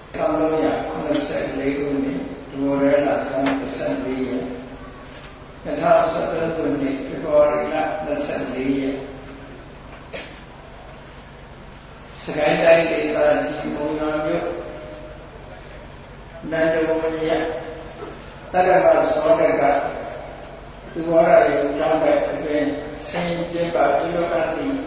ကောင်းလို့ရ94ခုနှစ်ဒိုရဲလာဆန်း24ရက်2013ခုနှစ်ဖေဖော်ဝါရီလ24ရက်စကိုင်းတိုင်းဒေသကြီးမုံရွာမြို့နန္ဒဝရတရမစောတကသူဝရရုံကျောင်းပဲအတွင်းဆင်းကျင်းပပြုလုပ်အပ်သည့်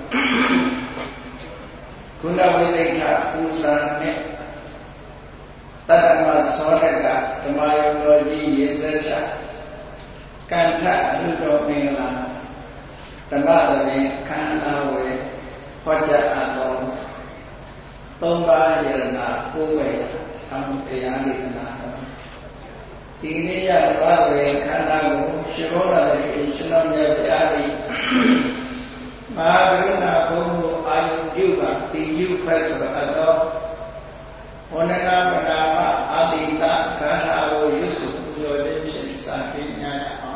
ခုနဝိသိက္ခပူဇာနှင့်တတ္တမသောတကဓမ္မယုံတော်ကြီးရေစက်ချကန္ထအလူတော်မင်္ဂလာဓမ္မသဘင်ခန္ဓာဝေဟောကြားအပ်သောသုံးပါးယရဏကိုယ်ဝေသံတရားဒေသနာဒီနေ့ရဓမ္မဝေခန္ဓာကိုရှင်ဘောဓတိရှင်တော်မြတ်ဘုရားသည်မဟာကရုဏာဘုံကိုအာယုပြုပါတည်ယူဖက်ဆိုအပ်သောဝန္ဒနာပနာမအာတိတခန္ဓာကိုရွတ်ဆိုပူဇော်ခြင်းဖြင့်စာပညာရအောင်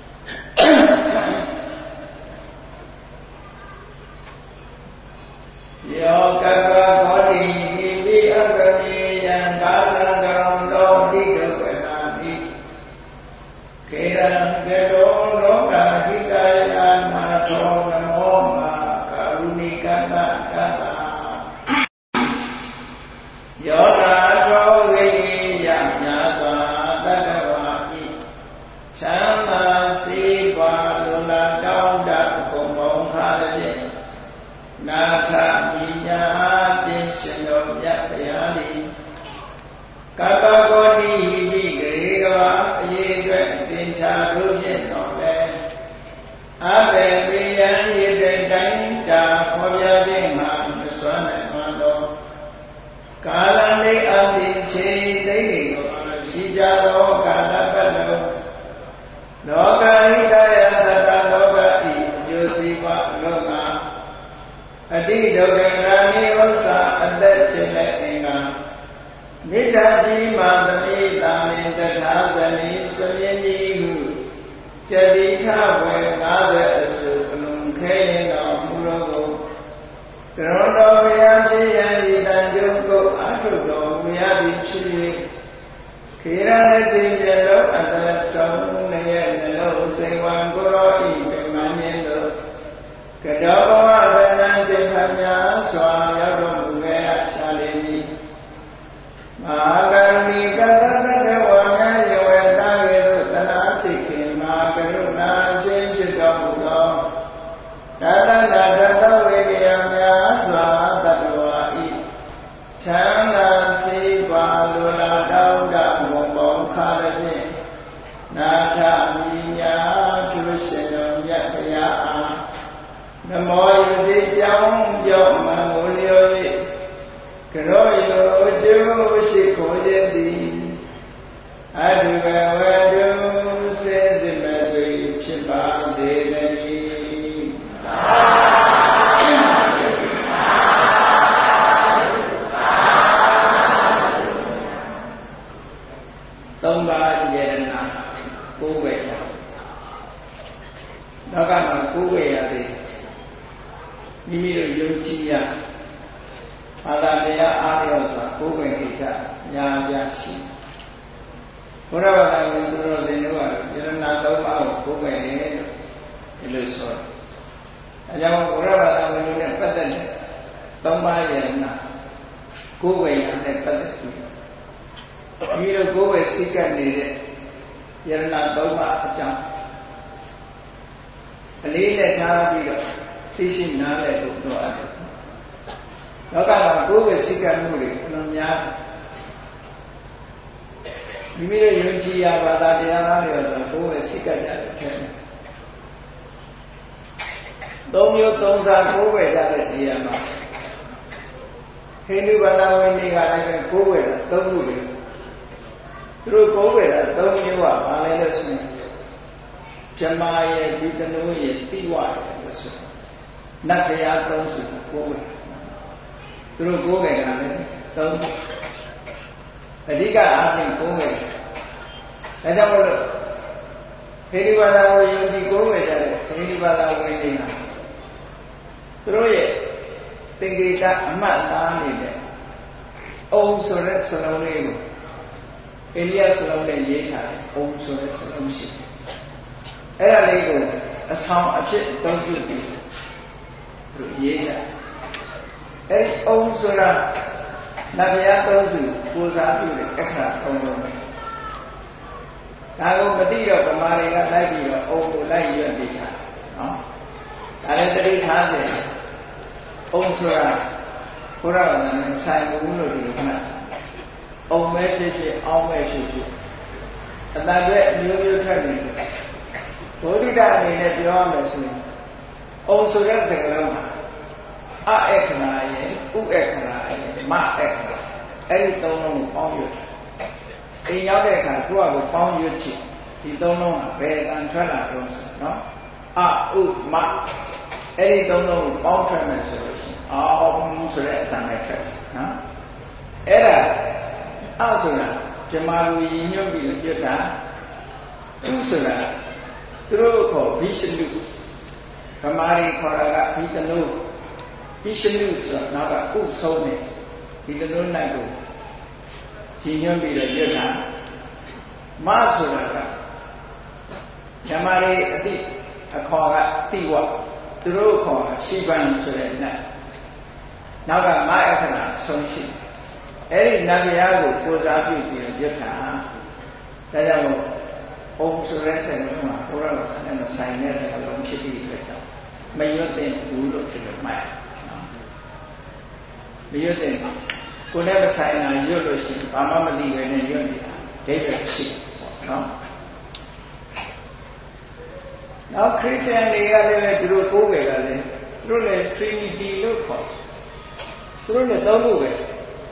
ယောကကဘောဓိမိပိအပ္ပမေယံကာလံကံတော်တိကဝနာတိခေရံကေတောလောကဟိတယနာထောနမောမာကာရုဏိကတကတယောနာထောဝိယမြာစွာတတ္တဝါဤချမ်းသာစေပါလူလာတောင်းတကုံပေါင်းခါတဲ့နာထမိညာခြင်းရှင်တော်မြတ်ဗျာတိကပ္ပကောတိဟိပိဂရေကဝအရေးအတွက်သင်္ချာတို့ဖြင့်တော်လဲအဘေပိယံရည်တဲ့တိုင်းတာခေါ်ပြခြင်းမှာမစွမ်းနိုင်မှတော့ကာလလေးအတိချေသိနေတော်ရှိကြသောကာလပတ်လုံးလောကဟိတယသတ္တလောကဤအကျိုးစီးပွားလောကအတိဒုက္ခရာနိဥ္စာအသက်ရှင်တဲ့အင်္ဂါနိဒာတိမာသမိတာမင်တထာဇနိစွယင်းဒီဟုကျတိထဝေ50အစုအလုံးခဲရင်တော်မူတော်ကိုကရုဏတော်ဘုရားဖြစ်ရန်ဒီတန်ကျုပ်ကိုအာထုတော်မူရသည်ဖြစ်၍ခေရနဲ့ခြင်းပြလို့အတ္တဆုံးရဲ့နှလုံးစိတ်ဝံကိုရောဤပြမင်းင်းတို့ကတောဘဝရဏံစေခညာစွာရောက်တော်မူခဲ့ရရှာလိမ့်မည်မဟာကရုဏီကတတ္တဝါများယဝေတာကေသို့တနာဖြစ်ခင်မဟာကရုဏာရှင်ဖြစ်တော်မူသောတတ္တနာတတဝေကယများစွာတတ္တဝါဤချမ်းသာစေပါလိုလားတောင်းတဘုံပေါင်းခါဖြင့်နာထမိညာသူရှင်တော်မြတ်ဘုရားအားနမောယတိကြောင့်ကြောင့်မငိုလျော်၍ကရောယောကျိုးရှိခိုးခြင်းသည်အတုဘဝတုစေစိမသွေဖြစ်ပါစေတည်းသုံးပါးယရဏကိုးဝေရနောက်ကမှာကိုးဝေရသည်မိမိတို့ယုံကြည်ရဘာသာတရားအားလျော်စွာကိုယ်ဝင်ကိစ္စညာပြရှိဘုရားဘာသာဝင်သူတော်စင်တို့ကယရဏသုံးပါးကိုကိုယ်ဝင်တယ်လို့ဒီလိုဆိုတယ်။အဲကြောင့်ဘုရားဘာသာဝင်တို့နဲ့ပတ်သက်တဲ့သုံးပါးယရဏကိုယ်ဝင်ရတဲ့ပတ်သက်ပြီးမိတို့ကိုယ်ဝင်စိတ်ကပ်နေတဲ့ယရဏသုံးပါးအကြောင်းအလေးနဲ့ထားပြီးတော့သိရှိနားလည်ဖို့တော့အပ်တယ်။လောကမှာကိုယ်ဝေစိတ်ကမှုတွေအလုံးများမိမိတို့ယုံကြည်ရာဘာသာတရားသားတွေတော့ကိုယ်ဝေစိတ်ကကြတယ်ထဲမှာသုံးမျိုးသုံးစားကိုယ်ဝေကြတဲ့နေရာမှာဟိန္ဒူဘာသာဝင်တွေကလည်းကိုယ်ဝေတာသုံးခုတွေသူတို့ကိုယ်ဝေတာသုံးမျိုးကဘာလဲလို့ဆိုရင်ဇမားရဲ့ဒီတနုရဲ့တိဝရဲ့လို့ဆိုနတ်တရားသုံးစုကိုယ်ဝေသူတို့ကိုယ်ဝေတာလည်းသုံးအဓိကအားဖြင့်ကိုယ်ဝေဒါကြောင့်မို့လို့ဟိန္ဒူဘာသာကိုယုံကြည်ကိုယ်ဝေကြတဲ့ဟိန္ဒူဘာသာဝင်တွေဟာသူတို့ရဲ့သင်္ကေတအမှတ်သားနေတဲ့ ông số đấy số lâu này rồi Elias số lâu này dễ thải ông số đấy số lâu xịt ấy là lấy rồi xong áp chết đâu chưa đi rồi dễ thải ấy ông số ra là bây giờ đâu chưa cô giáo chưa được cách nào ông đâu ta cũng mất đi rồi còn mà này là lại đi rồi ông cũng lại dễ bị thải đó ta lấy cái đi thả gì ông số ra cô ra là sai cũng rồi thì không ông mẹ chết ông mẹ chết ta biết nhiều thay đổi bố đi ra này nàyပြောmà suy ông số ra sẽ làm a ek na ye u ek na ye ma ek na ấy tông nó một phong duyệt khi nhớ đây cả chú à một phong duyệt chỉ thì tông nó về tan thoát là rồi nó a u ma ấy tông nó một phong thoát mà rồi ông số ra tăng này khác đó ấy là ao số là chỉ mà người nhớ bị là chưa trả chú số là tôi có bí sinh lực kamari khora bí tân lưu bí sinh lực rồi nó là cụ sâu này bí tân lưu này cũng chỉ nhớ bị là chưa trả má số là kamari đi khora đi qua tôi có sĩ quan số này nó là má cái nào sống chỉ ấy là bây giờ của cô giáo bị là chưa trả thế là ông số ra sẽ nói mà cô ra là nên là sai nên sẽ làm chuyện gì vậy cháu mấy đứa tiền đủ được thì được mày mấy đứa tiền cô nên là sai là nhiều rồi xin bà mà đi về nên nhiều gì để được xin đó nó Christian đi ra đây từ cố về ra đây rồi là Trinity lúc khỏi rồi là đâu luôn vậy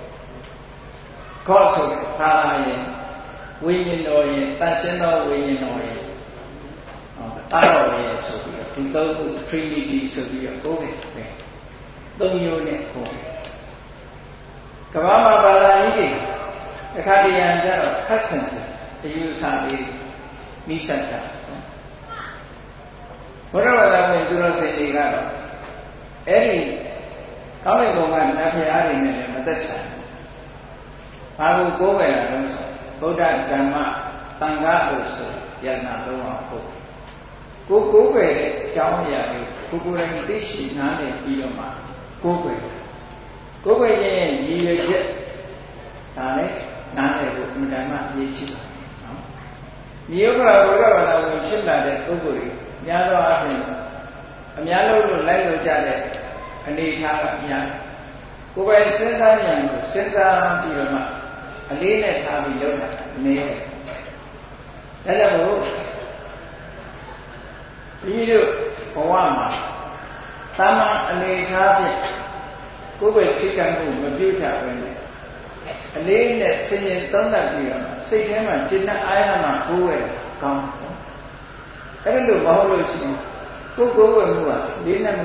có số ta là gì quy nhiên rồi ta sẽ nói quy nhiên rồi ta nói về số biểu chúng tôi cũng Trinity số biểu cố về tôi nhiều nè cố cái mà bà là gì cái khác đi ăn ra là khác sinh thì yêu sao đi mi sát ra bữa đó là mình tôi nói sẽ đi ra đó ấy có mấy công an đã phải ai đi này mà tất cả bà cũng cố về là đúng rồi Buddha Dhamma tăng gác được sự dân nào đâu mà cố về cháu nhà thì cố ra những cái gì nó để đi đâu mà cố về như gì vậy chứ đấy nó để được mình đã mà gì chứ nhiều cái là mình xin là để cố về nhà đó thì nhà lâu rồi lấy rồi cha để anh đi thang nhà cố về sinh ra nhà sinh ra đi đâu mà anh đi này thang đi đâu nè đấy là một ví dụ có mà ta mà anh đi khá thì cố về sĩ căn hùng mà biểu trả về này anh đi này sinh nhiên tấn đạt gì mà sinh thế mà chính là ai mà cố về con cái đó được bảo rồi xin cố về mua đến năm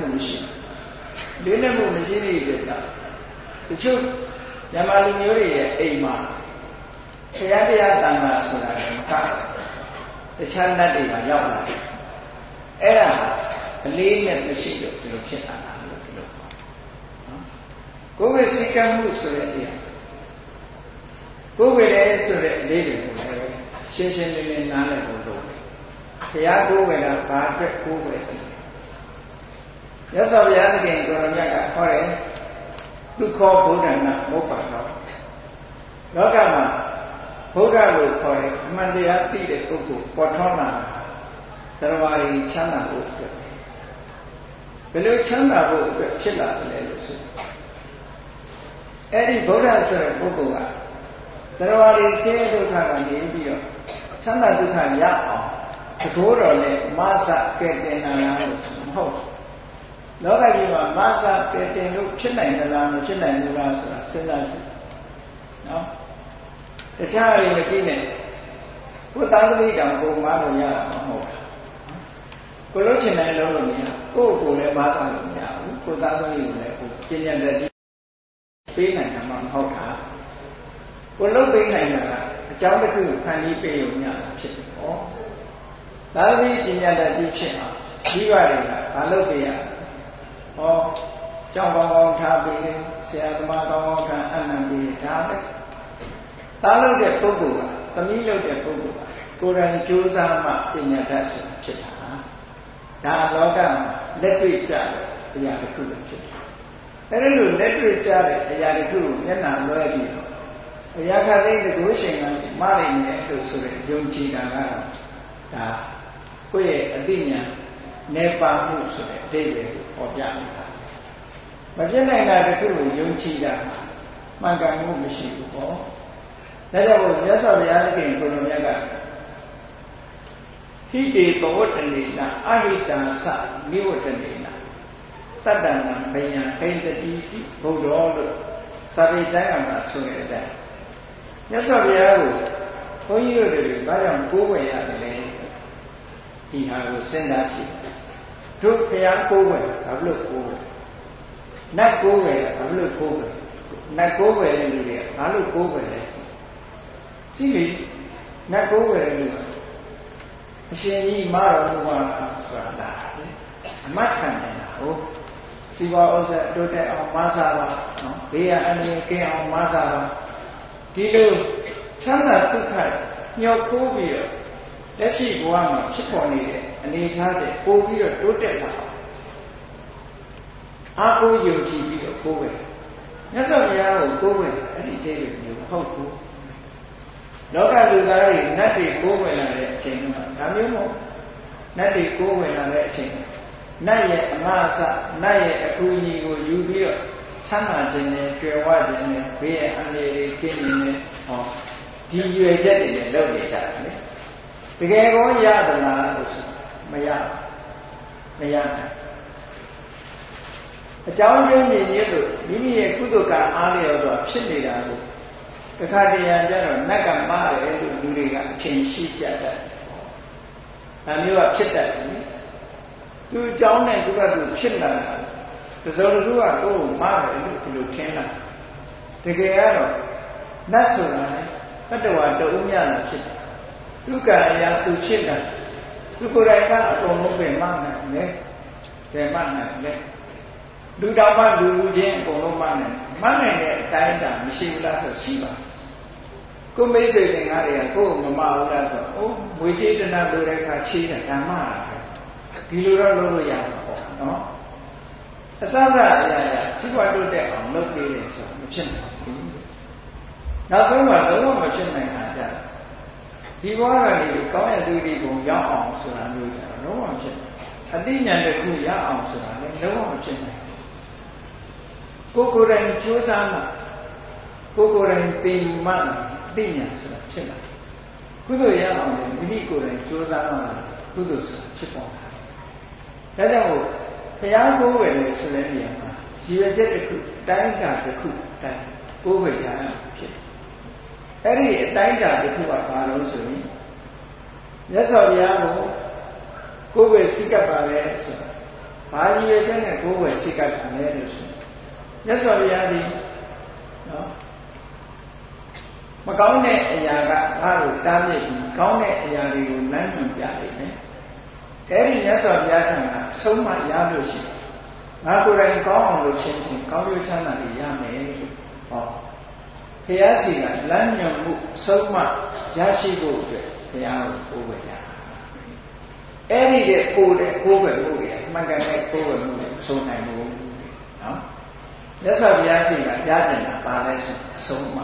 mình xin đi được đó từ trước nhà mà linh nhớ thì ấy mà thế bây giờ tăng là số là khác để chăn ra để mà nhau lại ấy là lý nên mới sinh được từ chuyện ăn được cố về sĩ cănမှုsố đấy cố về đấy số đấy để được xin lên nán lại một rồi thế cố về là ba cái cố về nhớ sao bây giờ thì cái người nhà cả hỏi đấy tôi khó bố rằng là một bản đó cả mà bố ra rồi khỏi mà đi ăn đi để công cụ còn thoát nào tại ngoài chán là bộ cái lúc chán là bộ cái chết là cái lúc sự ấy đi bố ra rồi công cụ à tại ngoài xe tôi thà là đi đi rồi chán là tôi thà giá ở cái cố rồi này masa cái tiền là không đó là gì mà masa cái tiền lúc chết này là làm chết này là sinh ra đó cái cha này là cái này cô ta đi cầm cô má rồi nhà một cô lúc chuyện này lâu rồi nhà cô lại má sang rồi nhà cô ta đi lại cô trên nhà đây cái này là mầm hậu thả cô lúc cái này là cháu nó cứ khai đi về nhà chuyện đó đó đi trên nhà đây chuyện đi qua đây là bà lúc kia trong vòng thả về ဆရာသမားကောင်းကောင်းခံအနန္တိဒါပဲသားလို့တဲ့ပုဂ္ဂိုလ်ကသမီးလို့တဲ့ပုဂ္ဂိုလ်ကကိုယ်တိုင်ကြိုးစားမှပညာတတ်ဆိုတာဖြစ်တာဒါလောကမှာလက်တွေ့ကြတဲ့အရာတစ်ခုပဲဖြစ်တယ်အဲ့ဒါလို့လက်တွေ့ကြတဲ့အရာတစ်ခုကိုမျက်နှာလွှဲပြီးတော့အရာခသိတကူရှင်ကမရင်းနဲ့လို့ဆိုတဲ့ယုံကြည်တာကတော့ဒါကိုယ့်ရဲ့အသိဉာဏ်နေပါမှုဆိုတဲ့အဓိပ္ပာယ်ကိုဟောပြနေတာမပြည့်နိုင်တာတစ်ခုကိုယုံကြည်တာမှန်ကန်မှုမရှိဘူးပေါ့ဒါကြောင့်မြတ်စွာဘုရားသခင်ကိုယ်တော်မြတ်ကဟိတေဘဝတ္တနေနာအဟိတံသနိဝတ္တနေနာတတ္တနာဘယံဟိတတိတိဘုဒ္ဓောလို့စာပေတိုင်းမှာဆိုရတဲ့မြတ်စွာဘုရားကိုဘုန်းကြီးတို့တွေဘာကြောင့်ကိုးကွယ်ရတယ်လဲဒီဟာကိုစဉ်းစားကြည့်တို့ဘုရားကိုးကွယ်ဘာလို့ကိုးကွယ်နတ်ကိုးကွယ်ဘာလို့ကိုးကွယ်နတ်ကိုးကွယ်တဲ့လူတွေကဘာလို့ကိုးကွယ်လဲကြည့်လေနတ်ကိုးကွယ်တဲ့လူကအရှင်ကြီးမတော်မူပါဆိုတာလားအမတ်ခံနေတာဟုတ်စီဝါဥစ္စာတိုးတက်အောင်မဆာပါနော်ဘေးရအန္တရာယ်ကင်းအောင်မဆာပါဒီလိုချမ်းသာဒုက္ခညှော်ခိုးပြီးတော့လက်ရှိဘဝမှာဖြစ်ပေါ်နေတဲ့အနေအထားတွေပို့ပြီးတော့တိုးတက်လာအောင်အားကိုးယုံကြည်ပြီးတော့ကိုးဝယ်မြတ်စွာဘုရားကိုကိုးဝယ်အဲ့ဒီအသေးမျိုးမဟုတ်ဘူးလောကလူသားတွေနတ်တွေကိုးဝယ်လာတဲ့အချိန်မှာဒါမျိုးမဟုတ်နတ်တွေကိုးဝယ်လာတဲ့အချိန်နတ်ရဲ့အမအစနတ်ရဲ့အကူအညီကိုယူပြီးတော့ချမ်းသာခြင်းနဲ့ကြွယ်ဝခြင်းနဲ့ဘေးရဲ့အန္တရာယ်တွေကင်းနေဟောဒီရွယ်ချက်တွေနဲ့လုပ်နေကြတယ်လေတကယ်ကောရသလားလို့ဆိုမရနိုင်အကြောင်းရင်းမြင်ရလို့မိမိရဲ့ကုသကအားလျော်စွာဖြစ်နေတာကိုတခါတရံကျတော့နတ်ကမားတယ်လို့လူတွေကအထင်ရှိကြတယ်။ဒါမျိုးကဖြစ်တတ်တယ်။သူအကြောင်းနဲ့သူကသူဖြစ်လာတာတစောတစုကကိုယ်ကိုမားတယ်လို့ဒီလိုထင်တာ။တကယ်ကတော့နတ်ဆိုတာတတ္တဝါတဦးများလာဖြစ်တယ်။သူကအရာသူဖြစ်တာသူကိုယ်တိုင်ကအကုန်လုံးပဲမှနိုင်တယ်။ပဲမှနိုင်တယ်။လူတော်မှလူချင်းအကုန်လုံးမှနိုင်တဲ့အတိုင်းအတာမရှိဘူးလားဆိုရှိပါကိုမိတ်ဆွေတွေငါတွေကကိုယ်မမဘူးလားဆိုအိုးငွေကြေးတနာလိုတဲ့အခါချေးတယ်ဓမ္မဒီလိုတော့လုပ်လို့ရမှာပေါ့နော်အစစအရာရာစိတ်ဝတ္တုတဲ့အောင်လုပ်ပေးတယ်ဆိုမဖြစ်နိုင်ဘူးနောက်ဆုံးမှလုံးဝမဖြစ်နိုင်တာကြဒီဘဝကနေကောင်းရသူတွေကိုရောက်အောင်ဆိုတာမျိုးကြတော့လုံးဝမဖြစ်အသိဉာဏ်တစ်ခုရအောင်ဆိုတာလည်းလုံးဝမဖြစ်နိုင်ကိုယ်တိုင်ကြိုးစားမှကိုယ်တိုင်သိမှသိဉာဏ်ဆိုတာဖြစ်လာကုသိုလ်ရအောင်လည်းမိမိကိုယ်တိုင်ကြိုးစားမှကုသိုလ်ဆိုတာဖြစ်ပေါ်လာဒါကြောင့်ဘုရားကိုယ်ဝယ်လို့ဆိုတဲ့နေရာမှာရည်ရွယ်ချက်တစ်ခုတိုင်းတာတစ်ခုတိုင်းကိုယ်ဝယ်ကြရဖြစ်အဲ့ဒီအတိုင်းတာတစ်ခုကဘာလို့ဆိုရင်မြတ်စွာဘုရားကိုယ်ဝယ်စိတ်ကပ်ပါလေဆိုတာဘာရည်ရွယ်ချက်နဲ့ကိုယ်ဝယ်စိတ်ကပ်တယ်လဲလို့ဆိုမြတ်စွာဘုရားဒီနော်မကောင်းတဲ့အရာကဘာလို့တားမြစ်ပြီးကောင်းတဲ့အရာတွေကိုလမ်းညွှန်ပြနေတယ်အဲဒီမြတ်စွာဘုရားကအဆုံးမရလို့ရှိတယ်ငါကိုယ်တိုင်ကောင်းအောင်လုပ်ခြင်းဖြင့်ကောင်းကျိုးချမ်းသာတွေရမယ်လို့ဟောဘုရားရှိခိုးလမ်းညွှန်မှုဆုံးမရရှိဖို့အတွက်ဘုရားကိုကိုးကွယ်ကြအဲ့ဒီတဲ့ကိုယ်တဲ့ကိုးကွယ်မှုတွေအမှန်ကန်တဲ့ကိုးကွယ်မှုတွေဆုံးနိုင်ဘူးနော်မြတ်စွာဘုရားရှိခိုးကြားကျင်တာပါလဲဆိုအဆုံးအမ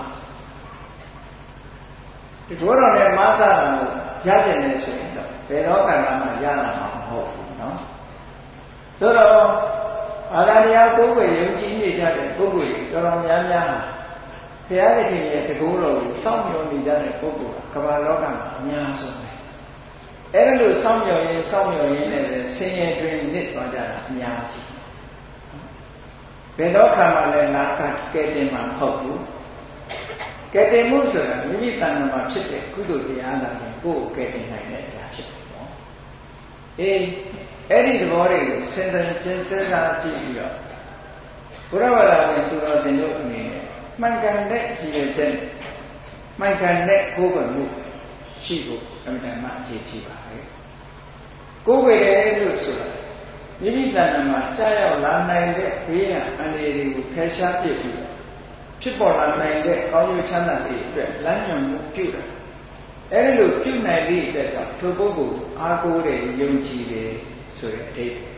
ဒီဘုရားနဲ့မဆာတာကိုကြားကျင်နေဆိုရင်တော့ဘယ်တော့ကမှရလာမှာမဟုတ်ဘူးနော်သို့တော့ဘာသာတရားကိုယ်ကိုယုံကြည်နေကြတဲ့ပုဂ္ဂိုလ်တွေတော်တော်များများဘုရားသခင်ရဲ့တကူတော်ကိုစောင့်မျှော်နေကြတဲ့ပုဂ္ဂိုလ်ကကမ္ဘာလောကမှာအများဆုံးပဲအဲ့ဒါလို့စောင့်မျှော်ရင်လည်းဆင်းရဲတွင်နစ်သွားကြတာအများကြီးဘယ်တော့ခါမှလည်းနာကကဲတင်မှာမဟုတ်ဘူးကဲတင်မှုဆိုတာမိမိတဏ္ဍာမှာဖြစ်တဲ့ကုသိုလ်တရားလာရင်ကိုယ်ကိုကဲတင်နိုင်တဲ့အရာဖြစ်တယ်နော်အေးအဲ့ဒီသဘောတွေကိုစဉ်းစားကြည့်ပြီးတော့ဘုရားဘာသာဝင်သူတော်စင်တို့အနေနဲ့မှန်ကန်တဲ့ရည်ရွယ်ချက်မှန်ကန်တဲ့ကိုယ်ကမှုရှိဖို့အမှန်တမ်းအရေးကြီးပါပဲကိုယ်ဝေတယ်လို့ဆိုတာမိမိတဏ္ဍာမှာကြာရောက်လာနိုင်တဲ့ဘေးရန်အန္တရာယ်တွေကိုဖယ်ရှားပြစ်ပြီးဖြစ်ပေါ်လာနိုင်တဲ့ကောင်းကျိုးချမ်းသာတွေအတွက်လမ်းညွှန်မှုပြုတာအဲဒီလိုပြုနိုင်သည့်အတွက်ကြောင့်ထိုပုဂ္ဂိုလ်အားကိုးတဲ့ယုံကြည်တယ်ဆိုတဲ့အဓိပ္ပာယ်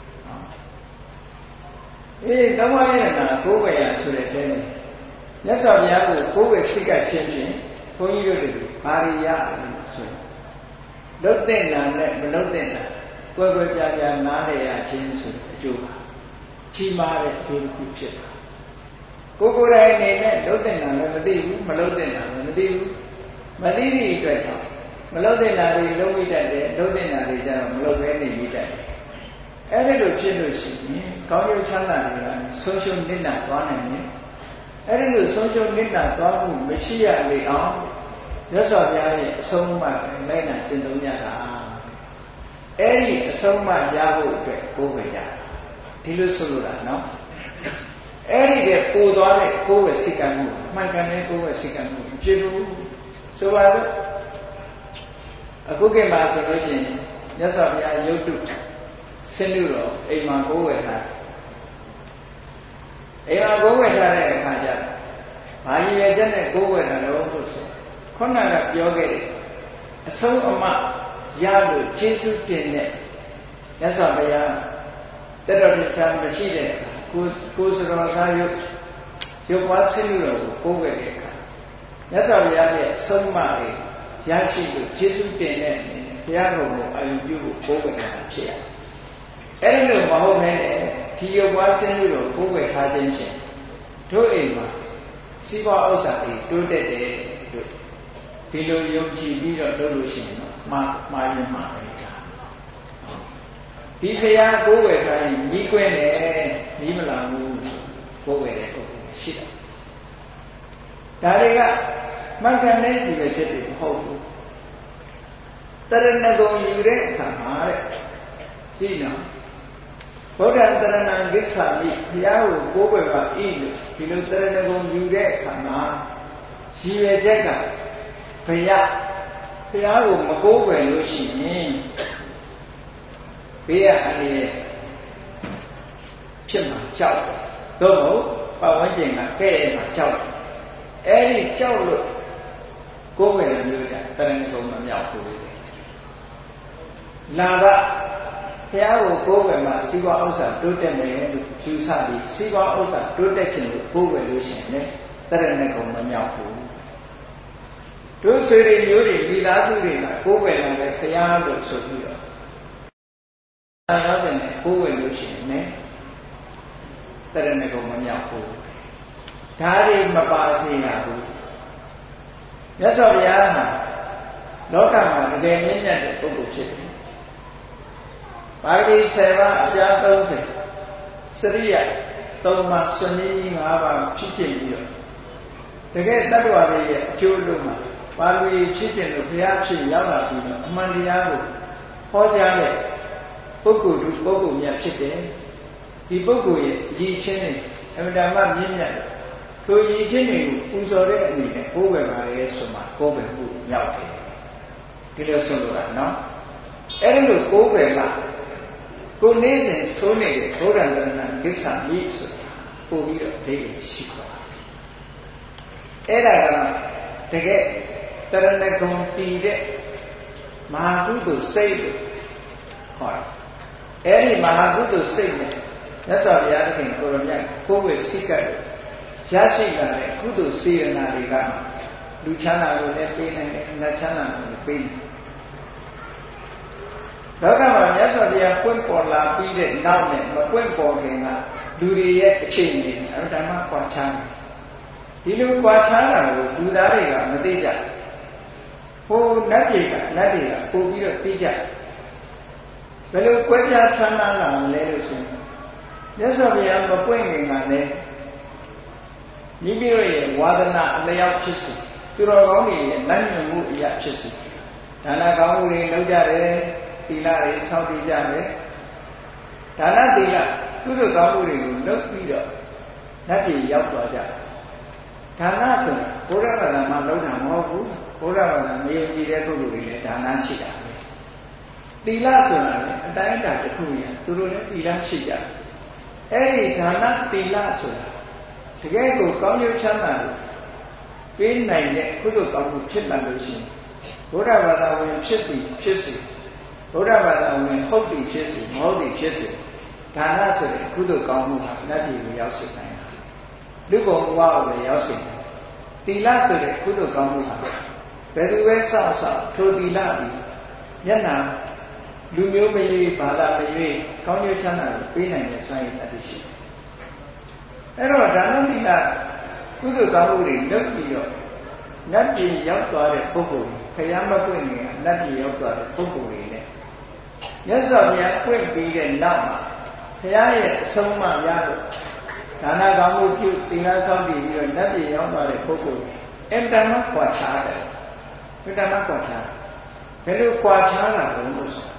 သုံးပါးရနာကိုးဝယ်ရဆိုတဲ့တဲနဲ့မြတ်စွာဘုရားကိုကိုးဝယ်စိတ်ကချင်းဖြင့်ဘုန်းကြီးတို့တွေဘာရိယဆိုလုတ်တဲ့နာနဲ့မလုတ်တဲ့နာကွယ်ကွယ်ပြားပြားနားလည်ရခြင်းဆိုတဲ့အကျိုးပါကြီးမားတဲ့အကျိုးတစ်ခုဖြစ်တာကိုယ်တိုင်အနေနဲ့လုတ်တဲ့နာလည်းမသိဘူးမလုတ်တဲ့နာလည်းမသိဘူးမသိသည့်အတွက်ကြောင့်မလုတ်တဲ့နာတွေလုံးမိတတ်တယ်လုတ်တဲ့နာတွေကျတော့မလုတ်ဘဲနေမိတတ်တယ်အဲ့ဒီလိုဖြစ်လို့ရှိရင်ကောင်းကျိုးချမ်းသာတွေကဆုံးရှုံးနစ်နာသွားနိုင်တယ်အဲ့ဒီလိုဆုံးရှုံးနစ်နာသွားမှုမရှိရလေအောင်မြတ်စွာဘုရားရဲ့အဆုံးအမလိုက်နာကျင့်သုံးရတာအဲ့ဒီအဆုံးအမရဖို့အတွက်ကိုးဝယ်ကြဒီလိုဆိုလိုတာနော်အဲ့ဒီတဲ့ပို့သွားတဲ့ကိုးဝယ်စိတ်ကံမှုမှန်ကန်တဲ့ကိုးဝယ်စိတ်ကံမှုဖြစ်လို့ဆိုပါတော့အခုကိမှာဆိုလို့ရှိရင်မြတ်စွာဘုရားရုပ်တုဆင်းလို့တော့အိမ်မှာကိုးဝယ်ထားအိမ်မှာကိုးဝယ်ထားတဲ့အခါကျတော့ဘာရည်ရွယ်ချက်နဲ့ကိုးဝယ်တာလို့ဆိုခုနကပြောခဲ့တဲ့အဆုံးအမရလို့ကျေးဇူးတင်တဲ့မြတ်စွာဘုရားတတော်တရားမရှိတဲ့ကိုယ်စတော်သားရုပ်ပွားဆင်းလို့တော့ကိုးဝယ်တဲ့အခါမြတ်စွာဘုရားရဲ့အဆုံးအမတွေရရှိလို့ကျေးဇူးတင်တဲ့ဘုရားတော်ကိုအယူပြုဖို့ကိုးဝယ်တာဖြစ်ရတယ်အဲ့ဒီလိုမဟုတ်ဘဲဒီရုပ်ပွားဆင်းလို့တော့ကိုးဝယ်ထားခြင်းဖြင့်တို့အိမ်မှာစီးပွားဥစ္စာတွေတိုးတက်တယ်လို့ဒီလိုယုံကြည်ပြီးတော့လုပ်လို့ရှိရင်တော့မှားရင်မှားပဲဒီဖရာကိုးဝယ်ထားရင်မိကွင်းတယ်မိမလာဘူးကိုးဝယ်တဲ့ပုဂ္ဂိုလ်ရှိတယ်ဒါတွေကမှန်ကန်တဲ့ကြည့်ပဲဖြစ်တယ်မဟုတ်ဘူးတရဏဂုံယူတဲ့အခါမှာတဲ့ကြည့်နော်ဗုဒ္ဓတရဏံဂစ္ဆာမိဘုရားကိုကိုးဝယ်ပါဤလို့ဒီလိုတရဏဂုံယူတဲ့အခါမှာရည်ရွယ်ချက်ကဘုရားကိုမကိုးဝယ်လို့ရှိရင်ဘေးရအန္တရာယ်ဖြစ်မှာကြောက်တယ်သို့မဟုတ်ပတ်ဝန်းကျင်ကကဲ့ရဲ့မှာကြောက်တယ်အဲ့ဒီကြောက်လို့ကိုးဝယ်တဲ့မျိုးကြတရဏဂုံမမြောက်ဘူးလာကဘုရားကိုကိုးဝယ်မှာစီးပွားဥစ္စာတိုးတက်မယ်လို့ယူဆပြီးစီးပွားဥစ္စာတိုးတက်ခြင်းလို့ကိုးဝယ်လို့ရှိရင်လည်းတရဏဂုံမမြောက်ဘူးတို့ဆွေတွေမျိုးတွေမိသားစုတွေကကိုးဝယ်လာတဲ့ဘုရားလို့ဆိုပြီးတော့ရောက်တဲ့ကိုးဝယ်လို့ရှိရင်လည်းတရဏဂုံမမြောက်ဘူးဒါတွေမပါစေရဘူးမြတ်စွာဘုရားဟာလောကမှာတကယ်မြင့်မြတ်တဲ့ပုဂ္ဂိုလ်ဖြစ်တယ်ပါဠိ7ပါးအပြား30စရိယ3ပါးစွန့်ရည်5ပါးဖြစ်ခြင်းပြီးတော့တကယ်တ attva တွေရဲ့အကျိုးလို့မှာပါဠိဖြစ်ခြင်းလို့ဘုရားဖြစ်ရောက်လာပြီးတော့အမှန်တရားကိုဟောကြားတဲ့ပုဂ္ဂိုလ်မြတ်ဖြစ်တယ်ဒီပုဂ္ဂိုလ်ရဲ့ရည်ချင်းတွေအမှန်တမ်းမြင့်မြတ်တယ်ထိုရည်ချင်းတွေကိုပူဇော်တဲ့အနေနဲ့ကိုးဝယ်ပါလေဆိုမှကိုးဝယ်မှုမြောက်တယ်ဒီလိုဆိုလိုတာနော်အဲ့ဒီလိုကိုးဝယ်ကကိုနေ့စဉ်သုံးနေတဲ့ဘုရားတရဏဂစ္ဆာမိဆိုတာပို့ပြီးတော့ဒိဋ္ဌိရှိသွားအဲ့ဒါကတကယ်တရဏဂုံတည်တဲ့မဟာကုသိုလ်စိတ်လို့ခေါ်တယ်အဲ့ဒီမဟာကုသိုလ်စိတ်နဲ့မြတ်စွာဘုရားသခင်ကိုရောမြတ်ကိုယ်ဝေစိတ်ကရရှိလာတဲ့ကုသိုလ်စေရနာတွေကလူချမ်းသာကိုလည်းပေးနိုင်တယ်နတ်ချမ်းသာကိုလည်းပေးနိုင်တယ်လောကမှာမြတ်စွာဘုရားပွင့်ပေါ်လာပြီးတဲ့နောက်နဲ့မပွင့်ပေါ်ခင်ကလူတွေရဲ့အခြေအနေအမှန်တမ်းကွာခြားတယ်ဒီလိုကွာခြားတာကိုလူသားတွေကမသိကြဟိုနတ်တွေကပို့ပြီးတော့သိကြဘယ်လိုကွဲပြားခြားနာလာလဲလို့ဆိုရင်မြတ်စွာဘုရားမပွင့်ခင်ကလည်းမိမိတို့ရဲ့ဝါဒနာအလျောက်ဖြစ်စီသူတော်ကောင်းတွေရဲ့လမ်းညွှန်မှုအရာဖြစ်စီဒါနကောင်းမှုတွေလုပ်ကြတယ်သီလတွေစောင့်တည်ကြတယ်ဒါနသီလသူတို့ကောင်းမှုတွေကိုလုပ်ပြီးတော့နတ်ပြည်ရောက်သွားကြဒါနဆိုတာဘုရားဘာသာမှာလုပ်တာမဟုတ်ဘူးဘုရားဘာသာမယုံကြည်တဲ့ပုဂ္ဂိုလ်တွေလည်းဒါနရှိတာပဲတီလဆိုတာလေအတိုင်းအတာတစ်ခုရသူတို့လည်းတီလရှိကြတယ်အဲ့ဒီဒါနတီလဆိုတာတကယ်ကိုကောင်းကျိုးချမ်းသာလို့ပေးနိုင်တဲ့ကုသိုလ်ကောင်းမှုဖြစ်လာလို့ရှိရင်ဘုရားဘာသာဝင်ဖြစ်သည်ဖြစ်စေဘုရားဘာသာဝင်ဟုတ်သည်ဖြစ်စေမဟုတ်သည်ဖြစ်စေဒါနဆိုတဲ့ကုသိုလ်ကောင်းမှုဟာနတ်ပြည်ကိုရောက်စေနိုင်တာလူဘဝကိုလည်းရောက်စေတယ်တီလဆိုတဲ့ကုသိုလ်ကောင်းမှုဟာဘယ်သူပဲစောင့်ထိုတီလပြီးမျက်နှာလူမျိုးမရွေးဘာသာမရွေးကောင်းကျိုးချမ်းသာကိုပေးနိုင်တဲ့စွမ်းရည်တတ်ရှိတယ်အဲ့တော့ဒါနသီလကုသိုလ်ကောင်းမှုတွေလုပ်ပြီးတော့နတ်ပြည်ရောက်သွားတဲ့ပုဂ္ဂိုလ်ခရမ်းမပွင့်နေနတ်ပြည်ရောက်သွားတဲ့ပုဂ္ဂိုလ်တွေနဲ့မြတ်စွာဘုရားပွင့်ပြီးတဲ့နောက်မှာဘုရားရဲ့အဆုံးအမရလို့ဒါနကောင်းမှုပြုသီလဆောက်တည်ပြီးတော့နတ်ပြည်ရောက်သွားတဲ့ပုဂ္ဂိုလ်အင်တန်မှကွာခြားတယ်အင်တန်မှကွာခြားဘယ်လိုကွာခြားတာလဲလို့ဆို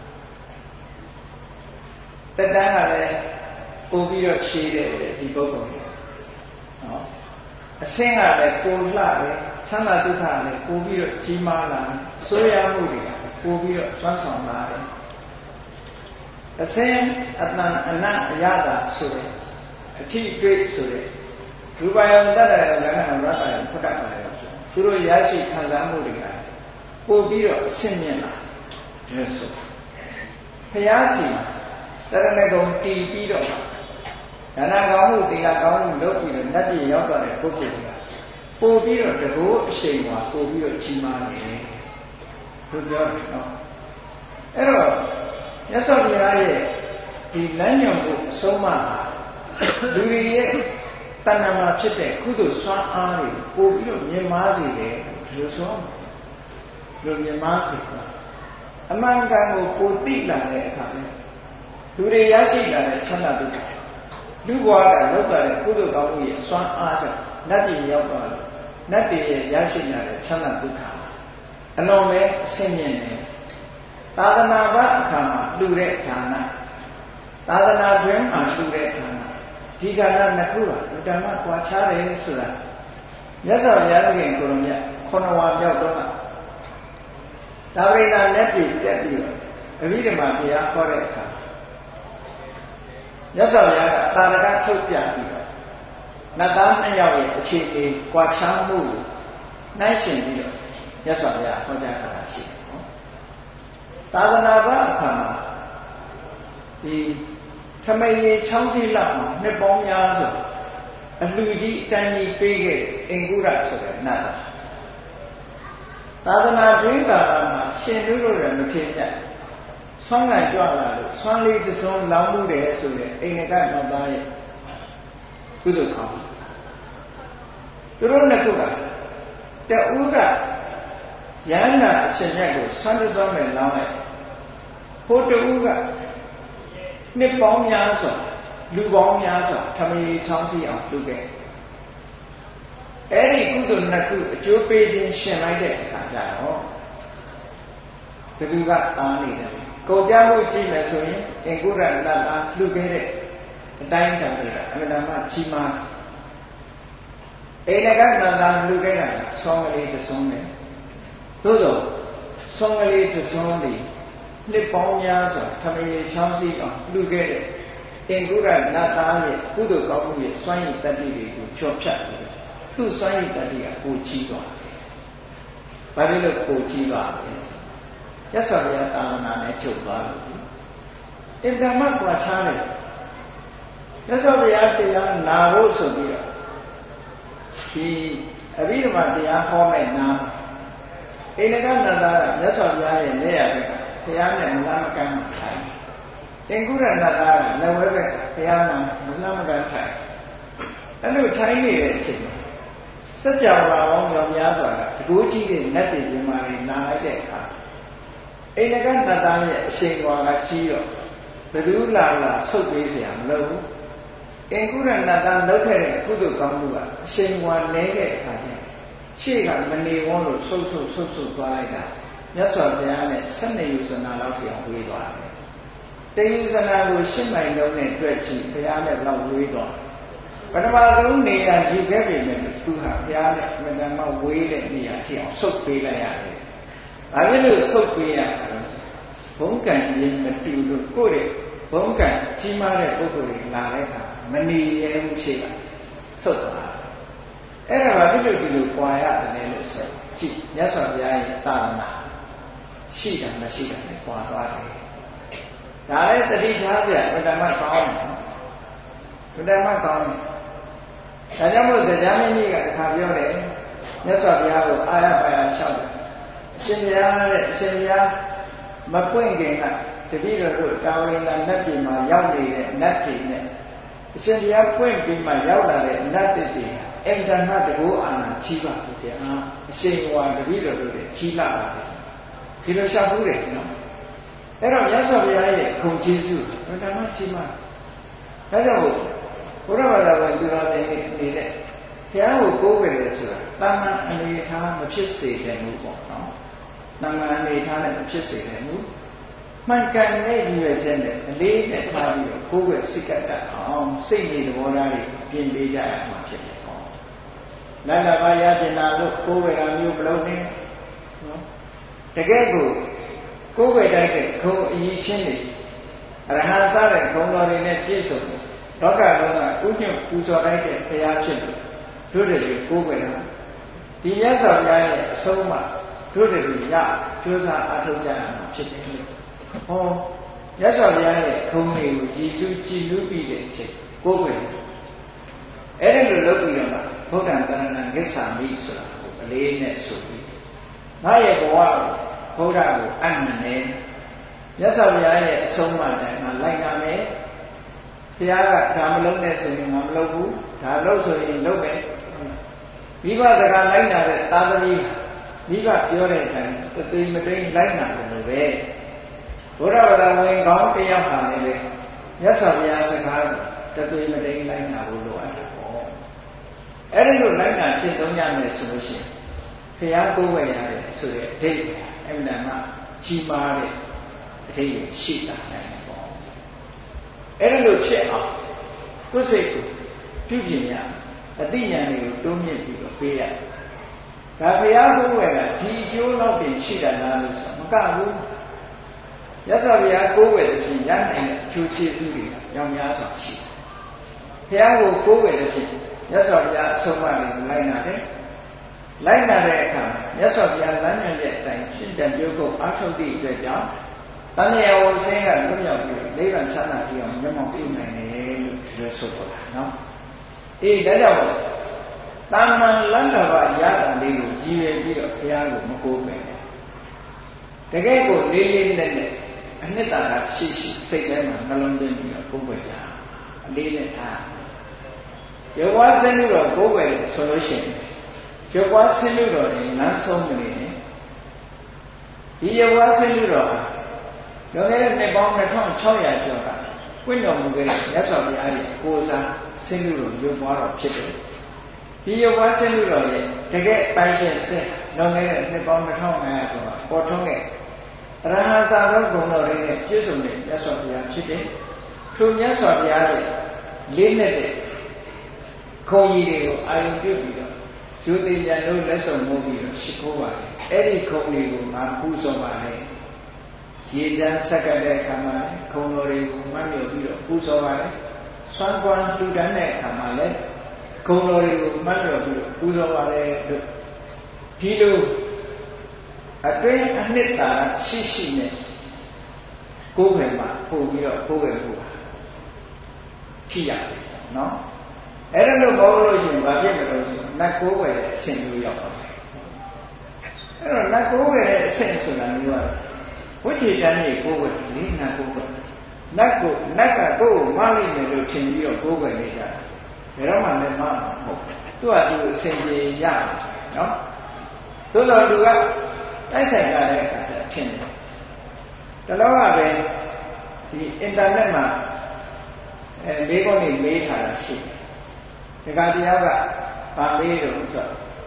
တက်တန်းကလည်းပို့ပြီးတော့ခြေတယ်ဒီပုဂ္ဂိုလ်နော်အဆင်းကလည်းပိုလှတယ်ချမ်းသာဒုက္ခလည်းပို့ပြီးတော့ကြီးမားလာဆိုးရမှုတွေကပို့ပြီးတော့စွမ်းဆောင်လာတယ်အဆင်းအတန်အနတ်အရသာဆိုတဲ့အထိအတွေ့ဆိုတဲ့ရူပယံတတ္တရလက္ခဏာရတ္တယဖုဒ္ဓကာယဆိုသူတို့ရရှိခံစားမှုတွေကပို့ပြီးတော့အဆင့်မြင့်လာတယ်ဆိုဘုရားရှိတရဏဂုံတည်ပြီးတော့ဒါနကောင်းမှုသီလကောင်းမှုလုပ်ပြီးတော့နတ်ပြည်ရောက်သွားတဲ့ပုဂ္ဂိုလ်ကပို့ပြီးတော့တကောအရှိန်မှာပို့ပြီးတော့ကြီးမားနေတယ်သူပြောတယ်နော်အဲ့တော့မြတ်စွာဘုရားရဲ့ဒီလမ်းညွှန်မှုအဆုံးအမလူတွေရဲ့တဏ္ဍာမှာဖြစ်တဲ့ကုသိုလ်စွမ်းအားတွေပို့ပြီးတော့မြင်မာစေတယ်ဒီလိုဆိုလို့မြင်မာစေတာအမှန်ကန်ကိုပို့သိလာတဲ့အခါနဲ့လူတွေရရှိလာတဲ့ချမ်းသာဒုက္ခလူဘဝကလောက်လာတဲ့ကုသိုလ်ကောင်းမှုရဲ့စွမ်းအားကြောင့်နတ်ပြည်ရောက်သွားလို့နတ်ပြည်ရဲ့ရရှိလာတဲ့ချမ်းသာဒုက္ခအလုံးမဲ့အဆင့်မြင့်တယ်သာသနာ့ဘအခါမှာလူတဲ့ဌာနသာသနာတွင်မှာလူတဲ့ဌာနဒီဌာနနှစ်ခုဟာဓမ္မကွာခြားတယ်ဆိုတာမြတ်စွာဘုရားခင်ကိုယ်တော်မြတ်ခုနဝါပြောက်တော့သာဝိနာလက်ပြည်တက်ပြီးတော့အဘိဓမ္မာတရားဟောတဲ့အခါမြတ်စွာဘုရားကသာရကထုတ်ပြပြီးတော့နတ်သားနှစ်ယောက်ရဲ့အခြေအနေကွာခြားမှုကိုနှိုင်းယှဉ်ပြီးတော့မြတ်စွာဘုရားဟောကြားတာရှိတယ်နော်သာသနာ့ဘအခါမှာဒီထမိန်ကြီးချောင်းစည်းလောက်မှာနှစ်ပေါင်းများစွာအလှကြီးအတန်းကြီးပေးခဲ့အင်္ဂုရဆိုတဲ့နတ်သာသနာ့တွင်ကာလမှာရှင်တို့တို့လည်းမထင်ကြဆွမ်းကန်ကြွလာလို့ဆွမ်းလေးတစ်စုံလောင်းမှုတယ်ဆိုတဲ့အိန္ဒကနတ်သားရဲ့ကုသိုလ်ကောင်းသူတို့နှစ်ခုကတဦးကယန္နာအရှင်မြတ်ကိုဆွမ်းတစ်စုံနဲ့လောင်းလိုက်ဟိုတဦးကနှစ်ပေါင်းများစွာလူပေါင်းများစွာထမင်းချောင်းစီအောင်လုပ်ခဲ့အဲ့ဒီကုသိုလ်နှစ်ခုအကျိုးပေးခြင်းရှင်လိုက်တဲ့အခါကျတော့ဘယ်သူကတားနေတယ်ကုန်ကြမှုကြည့်မယ်ဆိုရင်အင်္ဂုရနတ်သားလှူခဲ့တဲ့အတိုင်းတန်တွေကအမှန်တမ်းကြီးမားအိန္ဒကနတ်သားလှူခဲ့တာဆောင်းကလေးတစ်စုံနဲ့သို့တော့ဆောင်းကလေးတစ်စုံလေးနှစ်ပေါင်းများစွာထမင်းချောင်းစည်းအောင်လှူခဲ့တဲ့အင်္ဂုရနတ်သားရဲ့ကုသိုလ်ကောင်းမှုရဲ့စွမ်းရည်တတ္တိတွေကိုချော့ဖြတ်ပြီးသူ့စွမ်းရည်တတ္တိကပိုကြီးသွားတယ်။ဘာဖြစ်လို့ပိုကြီးသွားလဲ။ရသော်ရသာသနာနဲ့ချုပ်သွားလို့အင်တမကွာခြားတယ်။ရသော်ရတရားနာဖို့ဆိုပြီးတော့ဒီအဘိဓမ္မာတရားဟောမဲ့နာအိန္ဒကနတ်သားကရသော်ရရဲ့လက်ရဘက်ကဘုရားနဲ့မလားမကမ်းထိုင်အင်္ဂုရနတ်သားကလက်ဝဲဘက်ကဘုရားနဲ့မလားမကမ်းထိုင်အဲ့လိုထိုင်နေတဲ့အချိန်မှာစัจ java ပေါင်းမြောက်များစွာကတကူကြီးတဲ့နတ်ပြည်ပြမာတွေနာလိုက်တဲ့အခါအိန္ဒကနတ်သားရဲ့အရှင်ဘွားကကြီးတော့ဘယ်သူလာဆုတ်ပေးเสียမလို့အင်္ဂုရနတ်သားလုပ်ခဲ့တဲ့ကုသိုလ်ကောင်းမှုကအရှင်ဘွားလဲတဲ့အခါကျရှေ့ကမနေဝန်းလို့ဆုတ်သွားလိုက်တာမြတ်စွာဘုရားနဲ့12ယူဇနာလောက်ပြောင်းဝေးသွားတယ်။တယူဇနာကို10မိုင်လုံးနဲ့တွက်ကြည့်ဘုရားနဲ့လောက်ဝေးသွားပထမဆုံးနေရာယူခဲ့ပြီနဲ့သူဟာဘုရားနဲ့အမှန်တမ်းဝေးတဲ့နေရာထိအောင်ဆုတ်ပေးလိုက်ရတယ်။ဘာဖြစ်လို့ဆုတ်ပေးရလဲ။ဘုံကံရင်မတူလို့ကိုယ့်ရဲ့ဘုံကံကြီးမားတဲ့ပုဂ္ဂိုလ်တွေလာတဲ့အခါမနေရမှုရှိတာဆုတ်သွားအဲ့ဒါကဘာဖြစ်လို့ဒီလိုကြွာရတယ်လို့ဆိုကြည့်မြတ်စွာဘုရားရဲ့သာသနာရှိတာမရှိတာနဲ့ကြွာသွားတယ်ဒါလည်းတတိထားပြပထမကောင်းတယ်ပထမကောင်းတယ်ဒါကြောင့်မို့တရားမင်းကြီးကတစ်ခါပြောတယ်မြတ်စွာဘုရားကိုအာရပါရလျှောက်တယ်အရှင်ဘုရားတဲ့အရှင်ဘုရားမပွင့်ခင်ကတတိတော်တို့တာဝိန္ဒနတ်ပြည်မှာရောက်နေတဲ့နတ်ပြည်နဲ့အရှင်ဘုရားပွင့်ပြီးမှရောက်လာတဲ့နတ်ပြည်အင်တာနက်တကူအာဏာကြီးပါဘုရားအရှင်ဘုရားတတိတော်တို့လည်းကြီးလာပါတယ်ဒီလိုလျှောက်ဘူးတယ်နော်အဲ့တော့မြတ်စွာဘုရားရဲ့ခုံကျေးဇူးဘယ်တမ်းကြီးမှဒါကြောင့်ဘုရားဘာသာဝင်သူတော်စင်နေတဲ့ဘုရားကိုကိုးကွယ်တယ်ဆိုတာတာမန်အနေထားမဖြစ်စေတဲ့မှုပေါ့နော်တာမန်အနေထားနဲ့မဖြစ်စေတဲ့မှုမှန်ကန်တဲ့ရည်ရွယ်ချက်နဲ့အလေးနဲ့ထားပြီးတော့ကိုးကွယ်စိတ်ကတတ်အောင်စိတ်နဲ့သဘောထားတွေပြင်ပေးကြရမှာဖြစ်တယ်ပေါ့နန္ဒဘာယတင်နာလို့ကိုးကွယ်တာမျိုးမလုပ်နဲ့နော်တကယ်ကိုကိုယ်ွယ်တိုက်တဲ့ခုံအရေးချင်းတွေအရဟံစားတဲ့ခုံတော်တွေနဲ့ပြည့်စုံတယ်လောကလုံးကဥညွတ်ပူဇော်တိုက်တဲ့ဘုရားဖြစ်လို့တို့တွေကိုယ်ွယ်တာဒီမြတ်စွာဘုရားရဲ့အဆုံးအမတို့တွေရကျိုးစားအားထုတ်ကြရမှာဖြစ်တယ်လို့ဟောမြတ်စွာဘုရားရဲ့ခုံတွေကိုရည်စူးကြည်လူပြီးတဲ့အချိန်ကိုယ်ွယ်အဲ့ဒီလိုလုပ်ပြီးတော့မှဗုဒ္ဓံတရဏံဂစ္ဆာမိဆိုတာကိုအလေးနဲ့ဆိုပြီးငါရဲ့ဘဝဘုရားကိုအနန္တနဲ့မြတ်စွာဘုရားရဲ့အဆုံးအမတိုင်းမှာလိုက်နာမယ်ဘုရားကဒါမလုပ်နဲ့ဆိုရင်ငါမလုပ်ဘူးဒါလုပ်ဆိုရင်လုပ်မယ်မိဘစကားလိုက်နာတဲ့သာသမီမိဘပြောတဲ့အတိုင်းတသိမတိန်လိုက်နာတယ်လို့ပဲဘုရားဘာသာဝင်ကောင်းတစ်ယောက်ဟာလည်းမြတ်စွာဘုရားစကားကိုတသိမတိန်လိုက်နာဖို့လိုအပ်တယ်ပေါ့အဲ့ဒီလိုလိုက်နာကျင့်သုံးရမယ်ဆိုလို့ရှိရင်ဘုရားကိုယ်ဝယ်ရတယ်ဆိုတဲ့အဓိပ္ပာယ်အမှန်တမ်းကြီးမားတဲ့အဓိပ္ပာယ်ရှိတာလည်းပေါ့အဲ့ဒါလို့ဖြစ်အောင်ကိုယ်စိတ်ကိုပြုပြင်ရအသိဉာဏ်တွေကိုတိုးမြင့်ပြီးတော့ပေးရဒါဘုရားကိုယ်ဝယ်တာဒီအကျိုးတော့ပြင်ရှိတာလားလို့ဆိုမကဘူးရသော်ဘုရားကိုယ်ဝယ်တဲ့ဖြင့်ရနိုင်တဲ့အကျိုးကျေးဇူးတွေရောင်များစွာရှိတယ်ဘုရားကိုယ်ဝယ်တဲ့ဖြင့်ရသော်ဘုရားအဆုံးအမတွေကိုလိုက်နာတယ်လိုက်နာတဲ့အခါမြတ်စွာဘုရားလမ်းညွှန်တဲ့အတိုင်းရှင်းတန်ကြိုးကိုအားထုတ်သည့်အတွက်ကြောင့်တဏှာဝဆင်းကလွတ်မြောက်ပြီးနိဗ္ဗာန်ချမ်းသာပြီးအောင်မျက်မှောက်ပြုနိုင်တယ်လို့ဒီလိုဆိုပေါ်တာနော်အေးဒါကြောင့်တာမန်လန္ဒဘရတာလေးကိုရည်ရွယ်ပြီးတော့ဘုရားကိုမကိုးပဲတကယ်ကိုလေးလေးနက်နက်အနှစ်သာရရှိရှိစိတ်ထဲမှာနှလုံးသွင်းပြီးတော့ကိုးကွယ်ကြအလေးနဲ့ထားယောဂဆင်းလို့တော့ကိုးကွယ်ဆိုလို့ရှိရင်ယောဂဆင်းလို့တော့လမ်းဆုံးမနေနဲ့ဒီယောဂဆင်းလို့တော့လွန်ခဲ့တဲ့နှစ်ပေါင်း2600ကျော်ကပွင့်တော်မူခဲ့တဲ့မြတ်စွာဘုရားရဲ့ကိုယ်စားဆင်းလို့တော့ရုပ်ပွားတော်ဖြစ်တယ်ဒီယောဂဆင်းလို့တော့တကယ်ပိုင်ရှင်ဆင်းလွန်ခဲ့တဲ့နှစ်ပေါင်း2500ကျော်ကပေါ်ထွန်းတဲ့အရဟံစာသောဂုဏ်တော်တွေနဲ့ပြည့်စုံတဲ့မြတ်စွာဘုရားဖြစ်တယ်ထိုမြတ်စွာဘုရားရဲ့လေးနဲ့တဲ့ခုံကြီးတွေကိုအာရုံပြုပြီးတော့ကျိုးသိညာတို့လက်ဆောင်မှုပြီးတော့ရှိခိုးပါတယ်အဲ့ဒီခုံတွေကိုငါပူဇော်ပါတယ်ရေတန်းဆက်ကတဲ့အခါမှာခုံတော်တွေကိုမှတ်မြော်ပြီးတော့ပူဇော်ပါတယ်စွမ်းကွမ်းလှူဒန်းတဲ့အခါမှာလည်းခုံတော်တွေကိုမှတ်မြော်ပြီးတော့ပူဇော်ပါတယ်လို့ဒီလိုအတွင်းအနှစ်သာရှိရှိနဲ့ကိုယ်ပဲမှာပို့ပြီးတော့ကိုယ်ပဲပို့ပါဖြစ်ရတယ်နော်အဲ့ဒါလို့ပြောလို့ရှိရင်ဘာဖြစ်မလို့ဆိုနတ်ကိုယ်ပဲအဆင့်မျိုးရောက်ပါတယ်အဲ့တော့နတ်ကိုယ်ပဲအဆင့်ဆိုတာမျိုးကဝိသေတန်းကြီးကိုယ်ပဲလေးနတ်ကိုယ်ပဲနတ်ကကိုယ်မလိမ့်မယ်လို့ထင်ပြီးတော့ကိုယ်ပဲနေကြတယ်ဘယ်တော့မှလည်းမဟုတ်သူကသူအဆင်ပြေရနော်သို့တော်သူကတိုက်ဆိုင်ကြတဲ့အခါကျထင်တယ်တလောကပဲဒီအင်တာနက်မှာလေးခုနေမေးထားတာရှိတယ်ဒီကတရားကဗာမေးတော့ဆို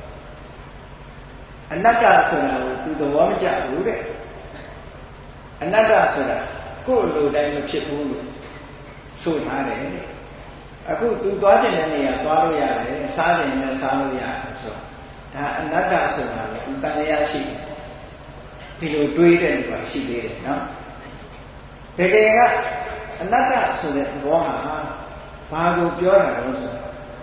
အနတ္တဆိုတာကိုသူသဘောမကျဘူးတဲ့အနတ္တဆိုတာကိုယ်လိုတိုင်းမဖြစ်ဘူးလို့ဆိုထားတယ်အခုသူသွားတဲ့နေရာသွားလို့ရတယ်စားတယ်နဲ့စားလို့ရတယ်ဆိုဒါအနတ္တဆိုတာလေသူတန်လျာရှိတယ်ဒီလိုတွေးတဲ့လူကရှိသေးတယ်နော်တကယ်ကအနတ္တဆိုတဲ့သဘောဟာဘာကိုပြောတာလဲဆို